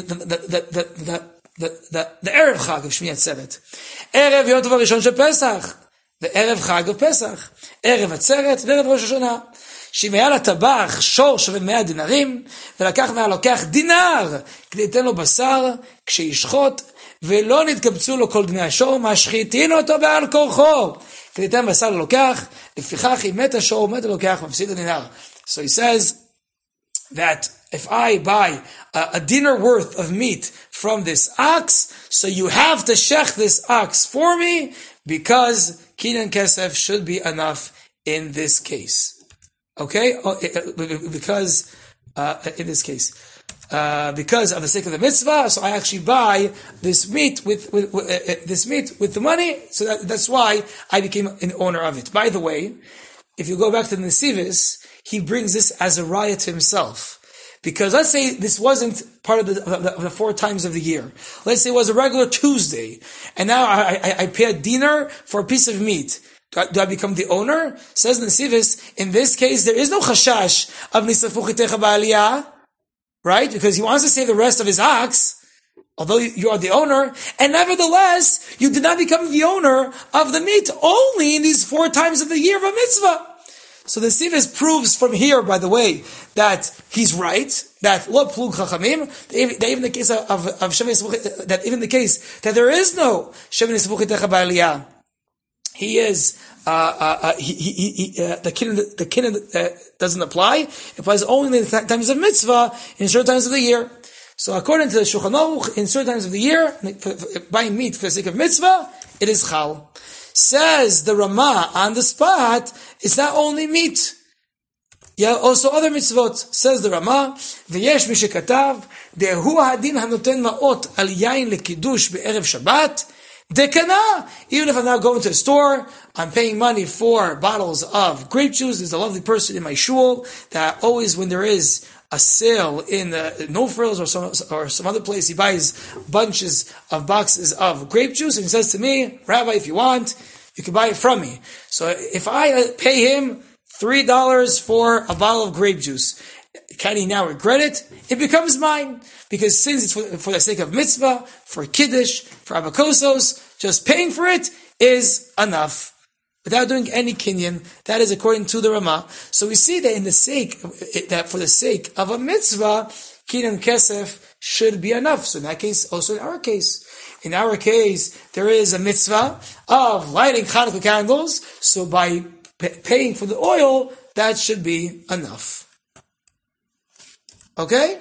Speaker 1: Erev Chag of Shmini Atzeret. Erev Yom Tov Arishon Shel Pesach, the Erev Chag of Pesach. Erev Atzeret, Erev Rosh Hashanah. שאם היה לטבח שור שווה 100 דינרים, ולקח מהלוקח דינר, כדי לתת לו בשר, כשישחוט, ולא נתקבצו לו כל דמי השור, משחיתין אותו בעל כורחו, כדי לתת בשר ללוקח, לפיכך אם מת השור, מת הלוקח, מפסיד הדינר. So he says that if I buy a dinar worth of meat from this ox, so you have to shech this ox for me, because Kinyan Kesef should be enough in this case. Okay, because in this case, because of the sake of the mitzvah, so I actually buy this meat with the money. So that's why I became an owner of it. By the way, if you go back to the Nesivis, he brings this as a raya to himself. Because let's say this wasn't part of the 4 times of the year. Let's say it was a regular Tuesday, and now I pay a dinar for a piece of meat. Do I become the owner? Says Nesivis, in this case, there is no chashash of nisafuchitecha ba'aliyah, right? Because he wants to save the rest of his ox, although you are the owner, and nevertheless, you did not become the owner of the meat only in these 4 times of the year of a mitzvah. So the Nesivis proves from here, by the way, that he's right, that lo plug chachamim, that even the case of Shevet, that even the case that there is no Shevet nisafuchitecha ba'aliyah, he is the kinyan doesn't apply. It applies only in the times of mitzvah, in certain times of the year. So according to the Shulchan Aruch, in certain times of the year, buying meat for the sake of mitzvah, it is chal. Says the Rama on the spot, it's not only meat. Yeah, also other mitzvot. Says the Rama, v'yesh mishekatav, dehu hadin hanoten ma'ot al yain lekidush be'erev Shabbat, Dekana, even if I'm now going to the store, I'm paying money for bottles of grape juice. There's a lovely person in my shul that always, when there is a sale in No Frills or some other place, he buys bunches of boxes of grape juice, and he says to me, Rabbi, if you want, you can buy it from me. So if I pay him $3 for a bottle of grape juice, can he now regret it? It becomes mine. Because since it's for the sake of mitzvah, for kiddush, for abakosos, just paying for it is enough. Without doing any kinyan, that is according to the Rama. So we see that that for the sake of a mitzvah, kinyan kesef should be enough. So in that case, also in our case, there is a mitzvah of lighting Hanukkah candles. So by paying for the oil, that should be enough. Okay?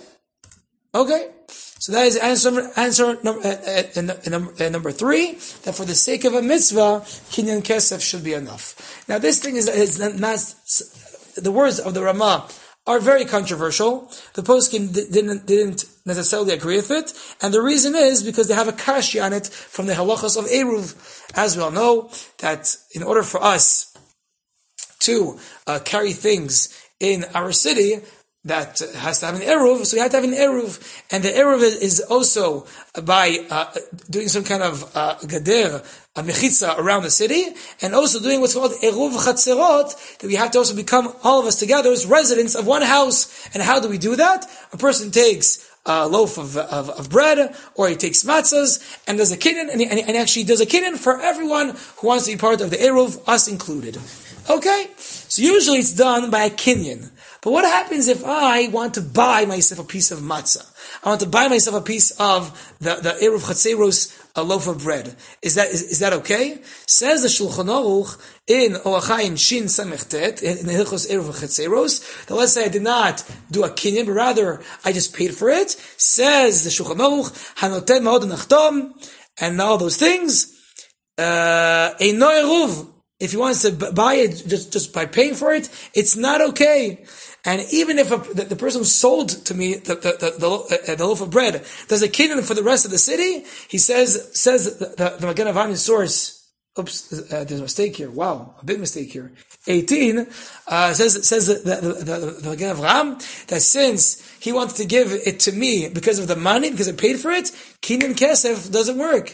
Speaker 1: So that is answer number 3, that for the sake of a mitzvah, kinyan kesef should be enough. Now this thing is not, the words of the Rama are very controversial. The poskim didn't necessarily agree with it, and the reason is because they have a kashi on it from the halachos of Eruv. As we all know, that in order for us to carry things in our city, that has to have an eruv, so you have to have an eruv, and the eruv is also by doing some kind of gader, a mechitza around the city, and also doing what's called eruv chatzerot, that we have to also become all of us together as residents of one house. And how do we do that? A person takes a loaf of bread, or he takes matzahs, and does a kinyan, and actually does a kinyan for everyone who wants to be part of the eruv, us included. Okay? So usually it's done by a kinyan. But what happens if I want to buy myself a piece of matzah? I want to buy myself a piece of the Eruv Chatzeros, a loaf of bread. Is that okay? Says the Shulchan Aruch in Orach Chaim Shin Samechtet, in the Hilchos Eruv Chatzeros, that let's say I did not do a kinyan, but rather I just paid for it. Says the Shulchan Aruch, Hanoten Ma'od Nachtom, and all those things, Eino Eruv. If he wants to buy it just by paying for it, it's not okay. And even if the person who sold to me the loaf of bread does a kinyan for the rest of the city, he says the Magen Avraham source. Oops, there's a mistake here. Wow, a big mistake here. 18 says the Magen Avraham that since he wanted to give it to me because of the money, because I paid for it, kinyan kesef doesn't work.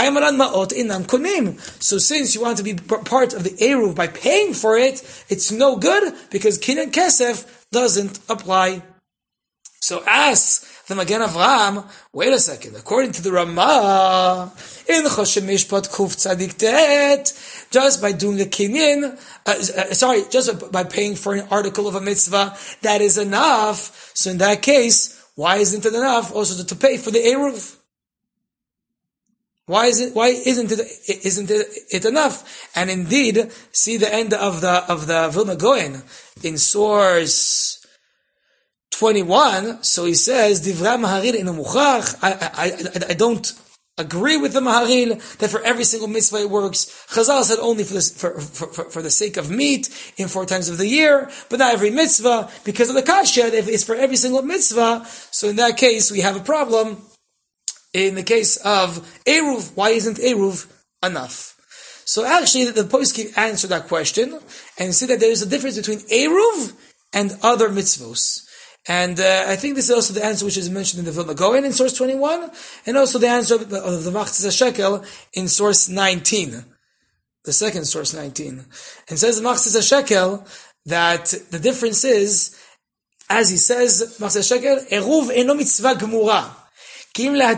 Speaker 1: So since you want to be part of the Eruv by paying for it, it's no good because kinyan kesef doesn't apply. So ask the Magen Avraham, wait a second, according to the Ramah, in Choshen Mishpat Kuf Tzadik Tet, just by doing a kinyan, just by paying for an article of a mitzvah, that is enough. So in that case, why isn't it enough also to pay for the Eruv? Why isn't it enough? And indeed, see the end of the Vilna Gaon in source 21. So he says, Divrei Maharil in a Muchach. I don't agree with the Maharil that for every single mitzvah it works. Chazal said only for the sake of meat in 4 times of the year, but not every mitzvah because of the kasha. If it's for every single mitzvah, so in that case we have a problem. In the case of Eruv, why isn't Eruv enough? So actually, the poskim answer that question and see that there is a difference between Eruv and other mitzvos. And I think this is also the answer which is mentioned in the Vilna Gaon in source 21, and also the answer of the Machzis HaShekel in source 19, the second source 19. And says the Machzis HaShekel that the difference is, as he says, Machzis HaShekel, Eruv eno mitzvah gemura. Doing an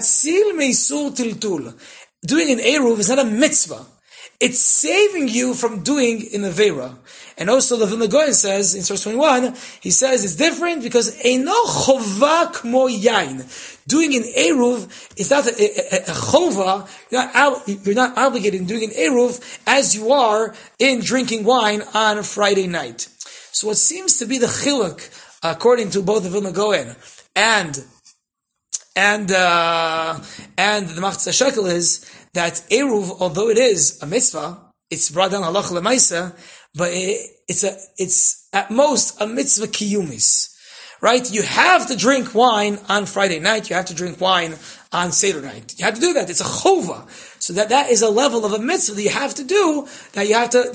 Speaker 1: Eruv is not a mitzvah. It's saving you from doing an Aveira. And also the Vilna Gaon says, in source 21, he says it's different because Eino chova kmo yain. Doing an Eruv is not a chova. You're not obligated in doing an Eruv as you are in drinking wine on Friday night. So what seems to be the chiluk, according to both the Vilna Gaon and the Machzis HaShekel is that Eruv, although it is a mitzvah, it's brought down halacha lemaisa, but it's at most a mitzvah kiyumis. Right? You have to drink wine on Friday night, you have to drink wine on Seder night. You have to do that. It's a chova. So that is a level of a mitzvah that you have to do, that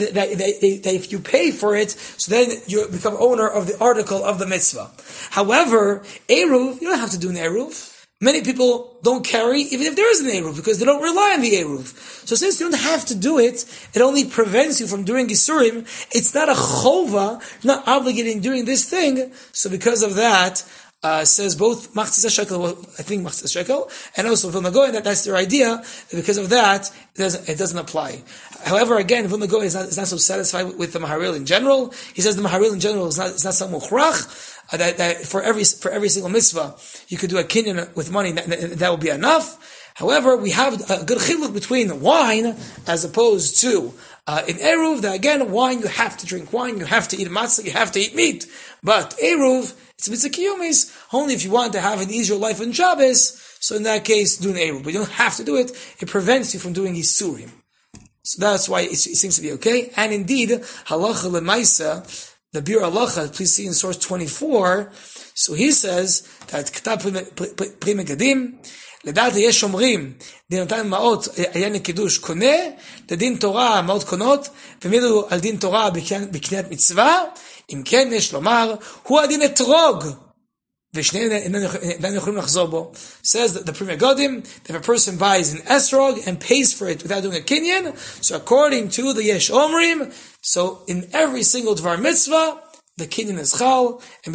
Speaker 1: if you pay for it, so then you become owner of the article of the mitzvah. However, Eruv, you don't have to do an Eruv. Many people don't carry, even if there is an Eruv, because they don't rely on the Eruv. So since you don't have to do it, it only prevents you from doing Yisurim. It's not a chova, not obligated in doing this thing. So because of that, says both Machzis HaShekel, I think Machzis HaShekel, and also Vilna Gaon, that's their idea, that because of that, it doesn't apply. However, again, Vilna Gaon is not so satisfied with the Maharil in general. He says the Maharil in general is not some mukhrach, that for every single mitzvah, you could do a kinyan with money, that will be enough. However, we have a good chiluk between wine, as opposed to in Eruv, that again, wine, you have to drink wine, you have to eat matzah, you have to eat meat. But Eruv, it's mitzvah kiyumis, only if you want to have an easier life on Shabbos, so in that case, do an Eruv. But you don't have to do it, it prevents you from doing Yisurim. So that's why it seems to be okay. And indeed, halacha lemaisa, the Bir Halacha, please see in source 24, so he says that K'tav Pri Megadim, לדעת יש אומרים, דין נתן מעות היה לקידוש קונה, לדין תורה מעות קונות, ומילו על דין תורה בקניית מצווה, אם כן יש לומר, הוא הדין אתרוג, ושניהם איננו יכולים לחזור בו. Says that the Pri Megadim, if a person buys an esrog and pays for it without doing a kinyan, so according to the Yesh Omrim, so in every single Dvar Mitzvah, the kinyan is chal, and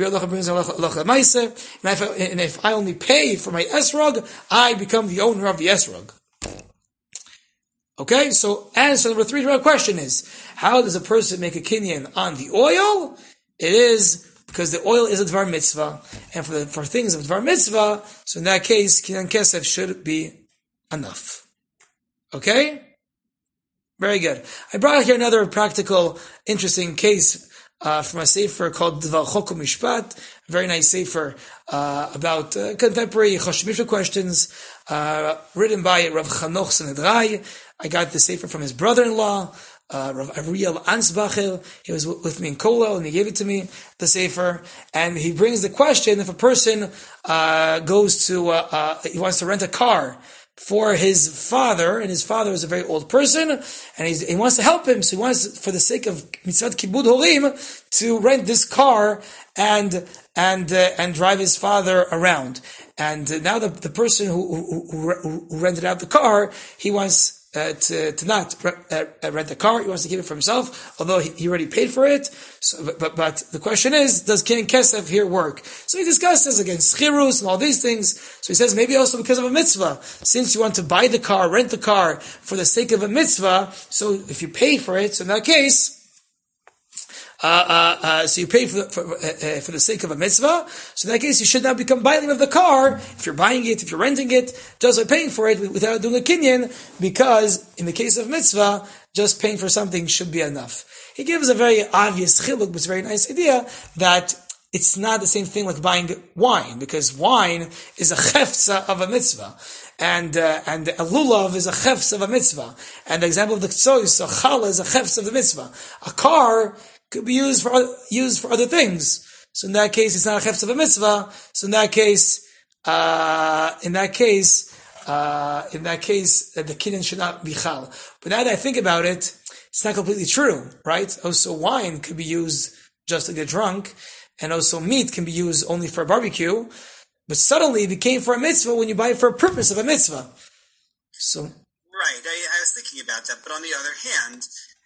Speaker 1: if I only pay for my esrog, I become the owner of the esrog. Okay, so answer number 3 to our question is, how does a person make a kinyan on the oil? It is because the oil is a dvar mitzvah, and for things of dvar mitzvah, so in that case, kinyan kesef should be enough. Okay? Very good. I brought here another practical, interesting case from a sefer called Dvar Chok Mishpat, a very nice sefer about contemporary Chosh Mishpat questions, written by Rav Chanoch Sanedrai. I got the sefer from his brother-in-law, Rav Ariel Ansbacher. He was with me in Kollel, and he gave it to me, the sefer. And he brings the question: if a person goes to, he wants to rent a car for his father, and his father is a very old person, and he wants to help him, so he wants, for the sake of mitzvot kibud horim, to rent this car and drive his father around. And now the person who rented out the car, he wants to not rent the car. He wants to keep it for himself, although he already paid for it. So, but the question is, does kinyan kesef here work? So he discusses against schirus and all these things. So he says maybe also because of a mitzvah. Since you want to buy the car, rent the car for the sake of a mitzvah, so if you pay for it, so in that case, so you pay for the sake of a mitzvah. So in that case, you should not become bailim of the car if you're buying it, if you're renting it, just by paying for it without doing a kinyan, because in the case of mitzvah, just paying for something should be enough. He gives a very obvious chiluk, but it's a very nice idea that it's not the same thing like buying wine, because wine is a chefza of a mitzvah. And a lulav is a chefza of a mitzvah. And the example of the ktsois, a challah is a chefza of the mitzvah. A car could be used for other things. So in that case, it's not a chefz of a mitzvah. So in that case, the kinyan should not be chal. But now that I think about it, it's not completely true, right? Also, wine could be used just to get drunk, and also meat can be used only for a barbecue. But suddenly it became for a mitzvah when you buy it for a purpose of a mitzvah. So
Speaker 3: right, I was thinking about that. But on the other hand,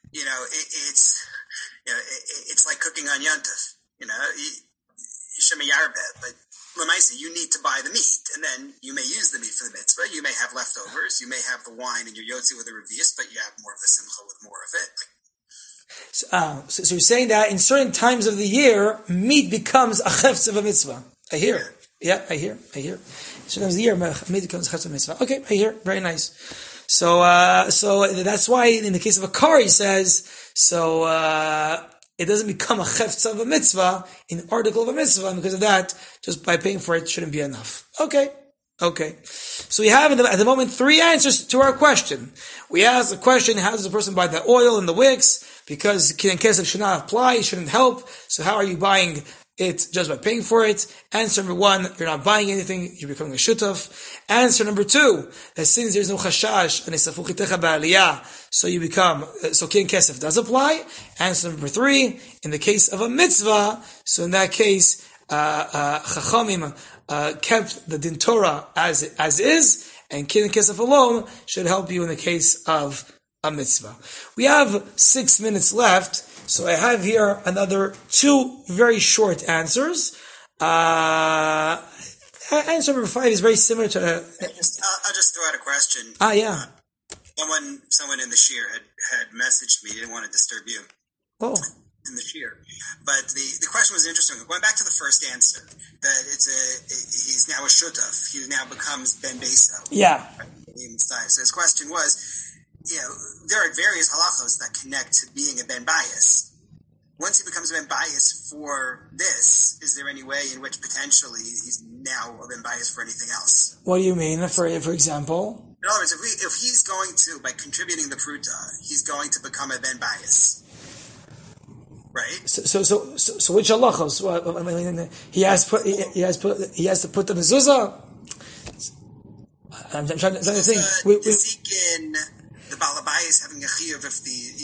Speaker 3: it's like cooking on Yantif. But Lamaisa, you need to buy the meat, and then you may use the meat for the mitzvah. You may have leftovers. You may have the wine in your yotzi with a revius, but you have more of the simcha with more of it.
Speaker 1: So you're saying that in certain times of the year, meat becomes a chefz of a mitzvah. I hear. Yeah, I hear. Sometimes the year, meat becomes a chefz of a mitzvah. Okay, I hear. Very nice. So that's why in the case of a car, he says, it doesn't become a chefz of a mitzvah, an article of a mitzvah, and because of that, just by paying for it shouldn't be enough. Okay. So we have at the moment 3 answers to our question. We asked the question, how does a person buy the oil and the wicks? Because kinyan kesef should not apply, it shouldn't help. So how are you buying it just by paying for it? Answer number 1, you're not buying anything, you're becoming a shutaf. Answer number 2, that since there's no chashash, so you become, so kinyan kesef does apply. Answer number 3, in the case of a mitzvah, so in that case, chachamim kept the din Torah as is, and kinyan kesef alone should help you in the case of a mitzvah. We have 6 minutes left, so I have here another 2 very short answers. Answer number 5 is very similar to.
Speaker 3: I'll just throw out a question.
Speaker 1: Yeah.
Speaker 3: Someone in the shir had messaged me. Didn't want to disturb you.
Speaker 1: Oh.
Speaker 3: In the shir, but the question was interesting. Going back to the first answer, that he's now a shutaf. He now becomes ben beso.
Speaker 1: Yeah.
Speaker 3: So his question was, there are various halachos that connect to being a ben bias. Once he becomes a ben bias for this, is there any way in which potentially he's now a ben bias for anything else?
Speaker 1: What do you mean? For example?
Speaker 3: In other words, if he's going to, by contributing the pruta, he's going to become a ben bias. Right.
Speaker 1: So which halachos? He has to put the mezuzah. I'm trying to think.
Speaker 3: The balabayis having a chiyuv if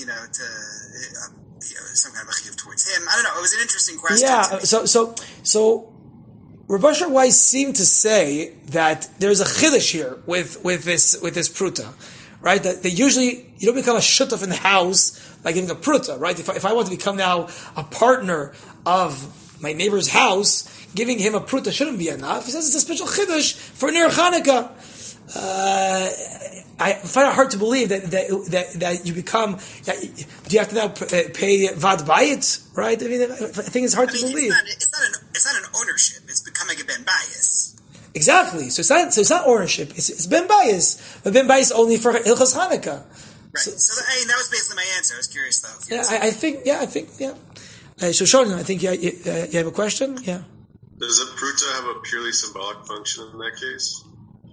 Speaker 3: some kind of a chiyuv towards him. I don't know. It was an interesting question.
Speaker 1: Yeah. So Rabbi Asher Weiss seemed to say that there's a chiddush here with this pruta, right? That they usually you don't become a shutaf in the house by giving a pruta, right? If I want to become now a partner of my neighbor's house, giving him a pruta shouldn't be enough. He says it's a special chiddush for Ner Chanukah. I find it hard to believe that you become. Do you have to now pay vad bayit, right? I mean, I think it's hard to believe.
Speaker 3: It's not an ownership. It's becoming a ben bayis.
Speaker 1: Exactly. So it's not ownership. It's ben bayis, but ben bayis only for Hilchos Hanukkah.
Speaker 3: Right. So that was basically my answer. I was curious though.
Speaker 1: Yeah, I think. So Shorten, I think you have a question. Yeah.
Speaker 4: Does a pruta have a purely symbolic function in that case?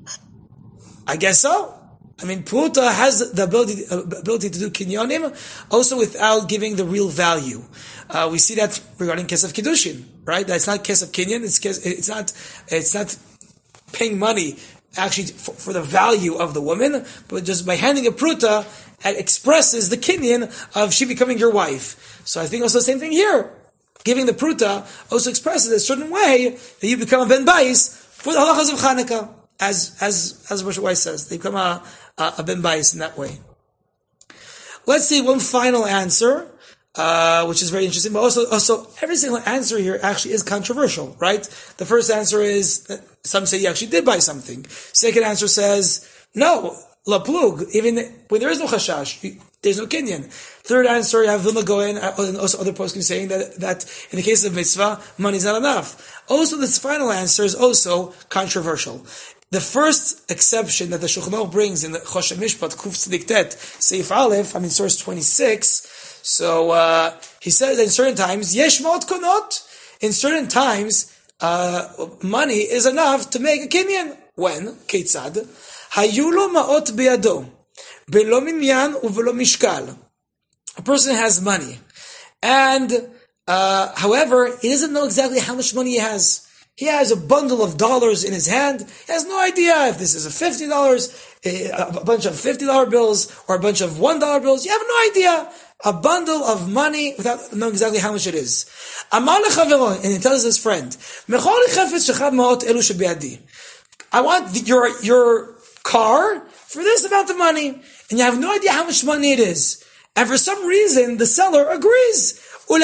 Speaker 1: I guess so. I mean, pruta has the ability to do kinyonim also without giving the real value. We see that regarding kesef kiddushin, right? That's not kesef kinyan. It's not paying money actually for the value of the woman, but just by handing a pruta, it expresses the kinyan of she becoming your wife. So I think also the same thing here. Giving the pruta also expresses a certain way that you become a ben bayis for the halachas of Chanukah, as Rosh Weiss says. They become a ben bayis in that way. Let's see one final answer, which is very interesting, but also every single answer here actually is controversial, right? The first answer is, some say you actually did buy something. Second answer says, no, la plug, even when there is no chashash, there's no kinyan. Third answer, you have Vilna Goen, and also other poskim saying that in the case of mitzvah, money is not enough. Also, this final answer is also controversial. The first exception that the Shulchan Aruch brings in the Choshen Mishpat, Kuf Tzadik Tet, Seif Aleph, source 26, so he says that in certain times, yesh ma'ot konot, in certain times, money is enough to make a kinyan. When? Keitzad? Hayu lo ma'ot biyado, belo minyan uvelo mishkal. A person has money, and however, he doesn't know exactly how much money he has. He has a bundle of dollars in his hand. He has no idea if this is a $50, a bunch of $50 bills, or a bunch of $1 bills. You have no idea. A bundle of money without knowing exactly how much it is. And he tells his friend, I want your car for this amount of money. And you have no idea how much money it is. And for some reason, the seller agrees. And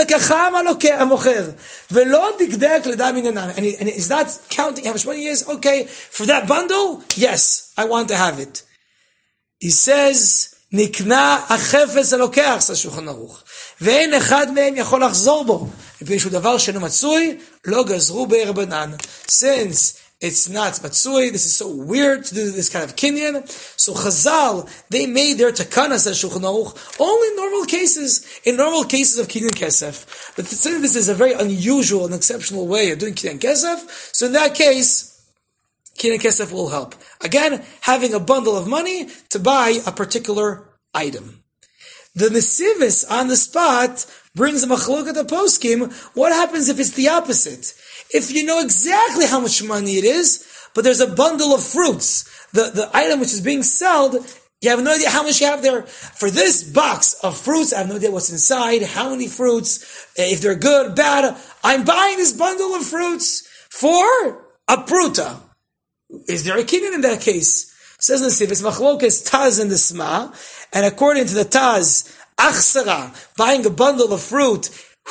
Speaker 1: he's not counting how much money he is. Okay, for that bundle, yes, I want to have it. He says, נקנה החפץ הלוקח, says שולחן ערוך, ואין אחד מהם יכול לחזור בו, מפני שהוא דבר שאינו מצוי, לא גזרו ברבנן. Since it's not matsui, this is so weird to do this kind of kinyan. So Chazal, they made their takana, says Shulchan Aruch, only in normal cases of kinyan kesef. But since this is a very unusual and exceptional way of doing kinyan kesef, so in that case, kinyan kesef will help. Again, having a bundle of money to buy a particular item. The Nesivis on the spot brings a machlokat of poskim. What happens if it's the opposite? If you know exactly how much money it is, but there's a bundle of fruits, the item which is being sold, you have no idea how much you have there. For this box of fruits, I have no idea what's inside, how many fruits, if they're good, bad. I'm buying this bundle of fruits for a pruta. Is there a kinyan in that case? Says the Nesivis, machlokas taz and the sma, and according to the taz, achsara, buying a bundle of fruit,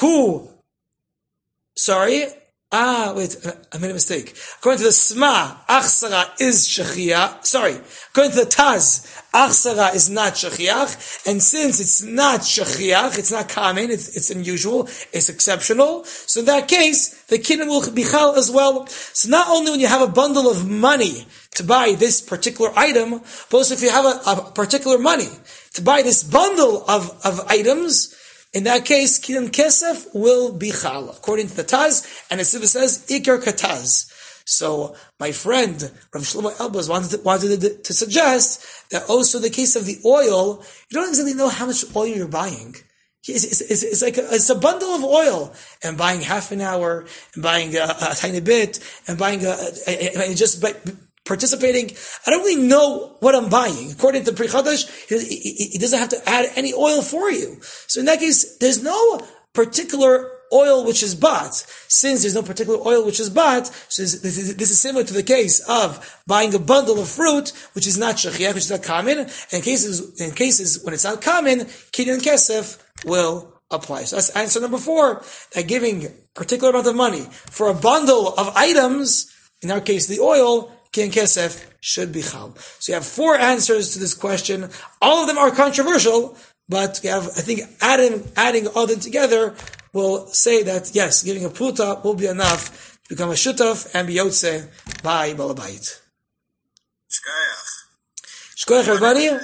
Speaker 1: wait, I made a mistake. According to the Sma, Achsara is Shechiyach. According to the Taz, Achsara is not Shechiyach. And since it's not Shechiyach, it's not common, it's unusual, it's exceptional. So in that case, the kinyan will be chal as well. So not only when you have a bundle of money to buy this particular item, but also if you have a particular money to buy this bundle of items, in that case, kinyan kesef will be chal, according to the Taz, and the Siva says, Iker Kataz. So, my friend, Rav Shlomo Elbaz wanted to suggest that also the case of the oil, you don't exactly know how much oil you're buying. It's a bundle of oil, and buying half an hour, and buying a tiny bit, and buying participating. I don't really know what I'm buying. According to Pri Chadash, he doesn't have to add any oil for you. So in that case, there's no particular oil which is bought. Since there's no particular oil which is bought, so this is similar to the case of buying a bundle of fruit, which is not shechiyach, which is not common. And in cases when it's not common, kinyan kesef will apply. So that's answer number 4, that giving a particular amount of money for a bundle of items, in our case the oil, kinyan kesef should be chal. So you have 4 answers to this question. All of them are controversial, but we have, I think, adding all of them together will say that, yes, giving a pruta will be enough to become a shutaf and be yotze by Balabayit.
Speaker 3: Shkoyach.
Speaker 1: Shkoyach, everybody.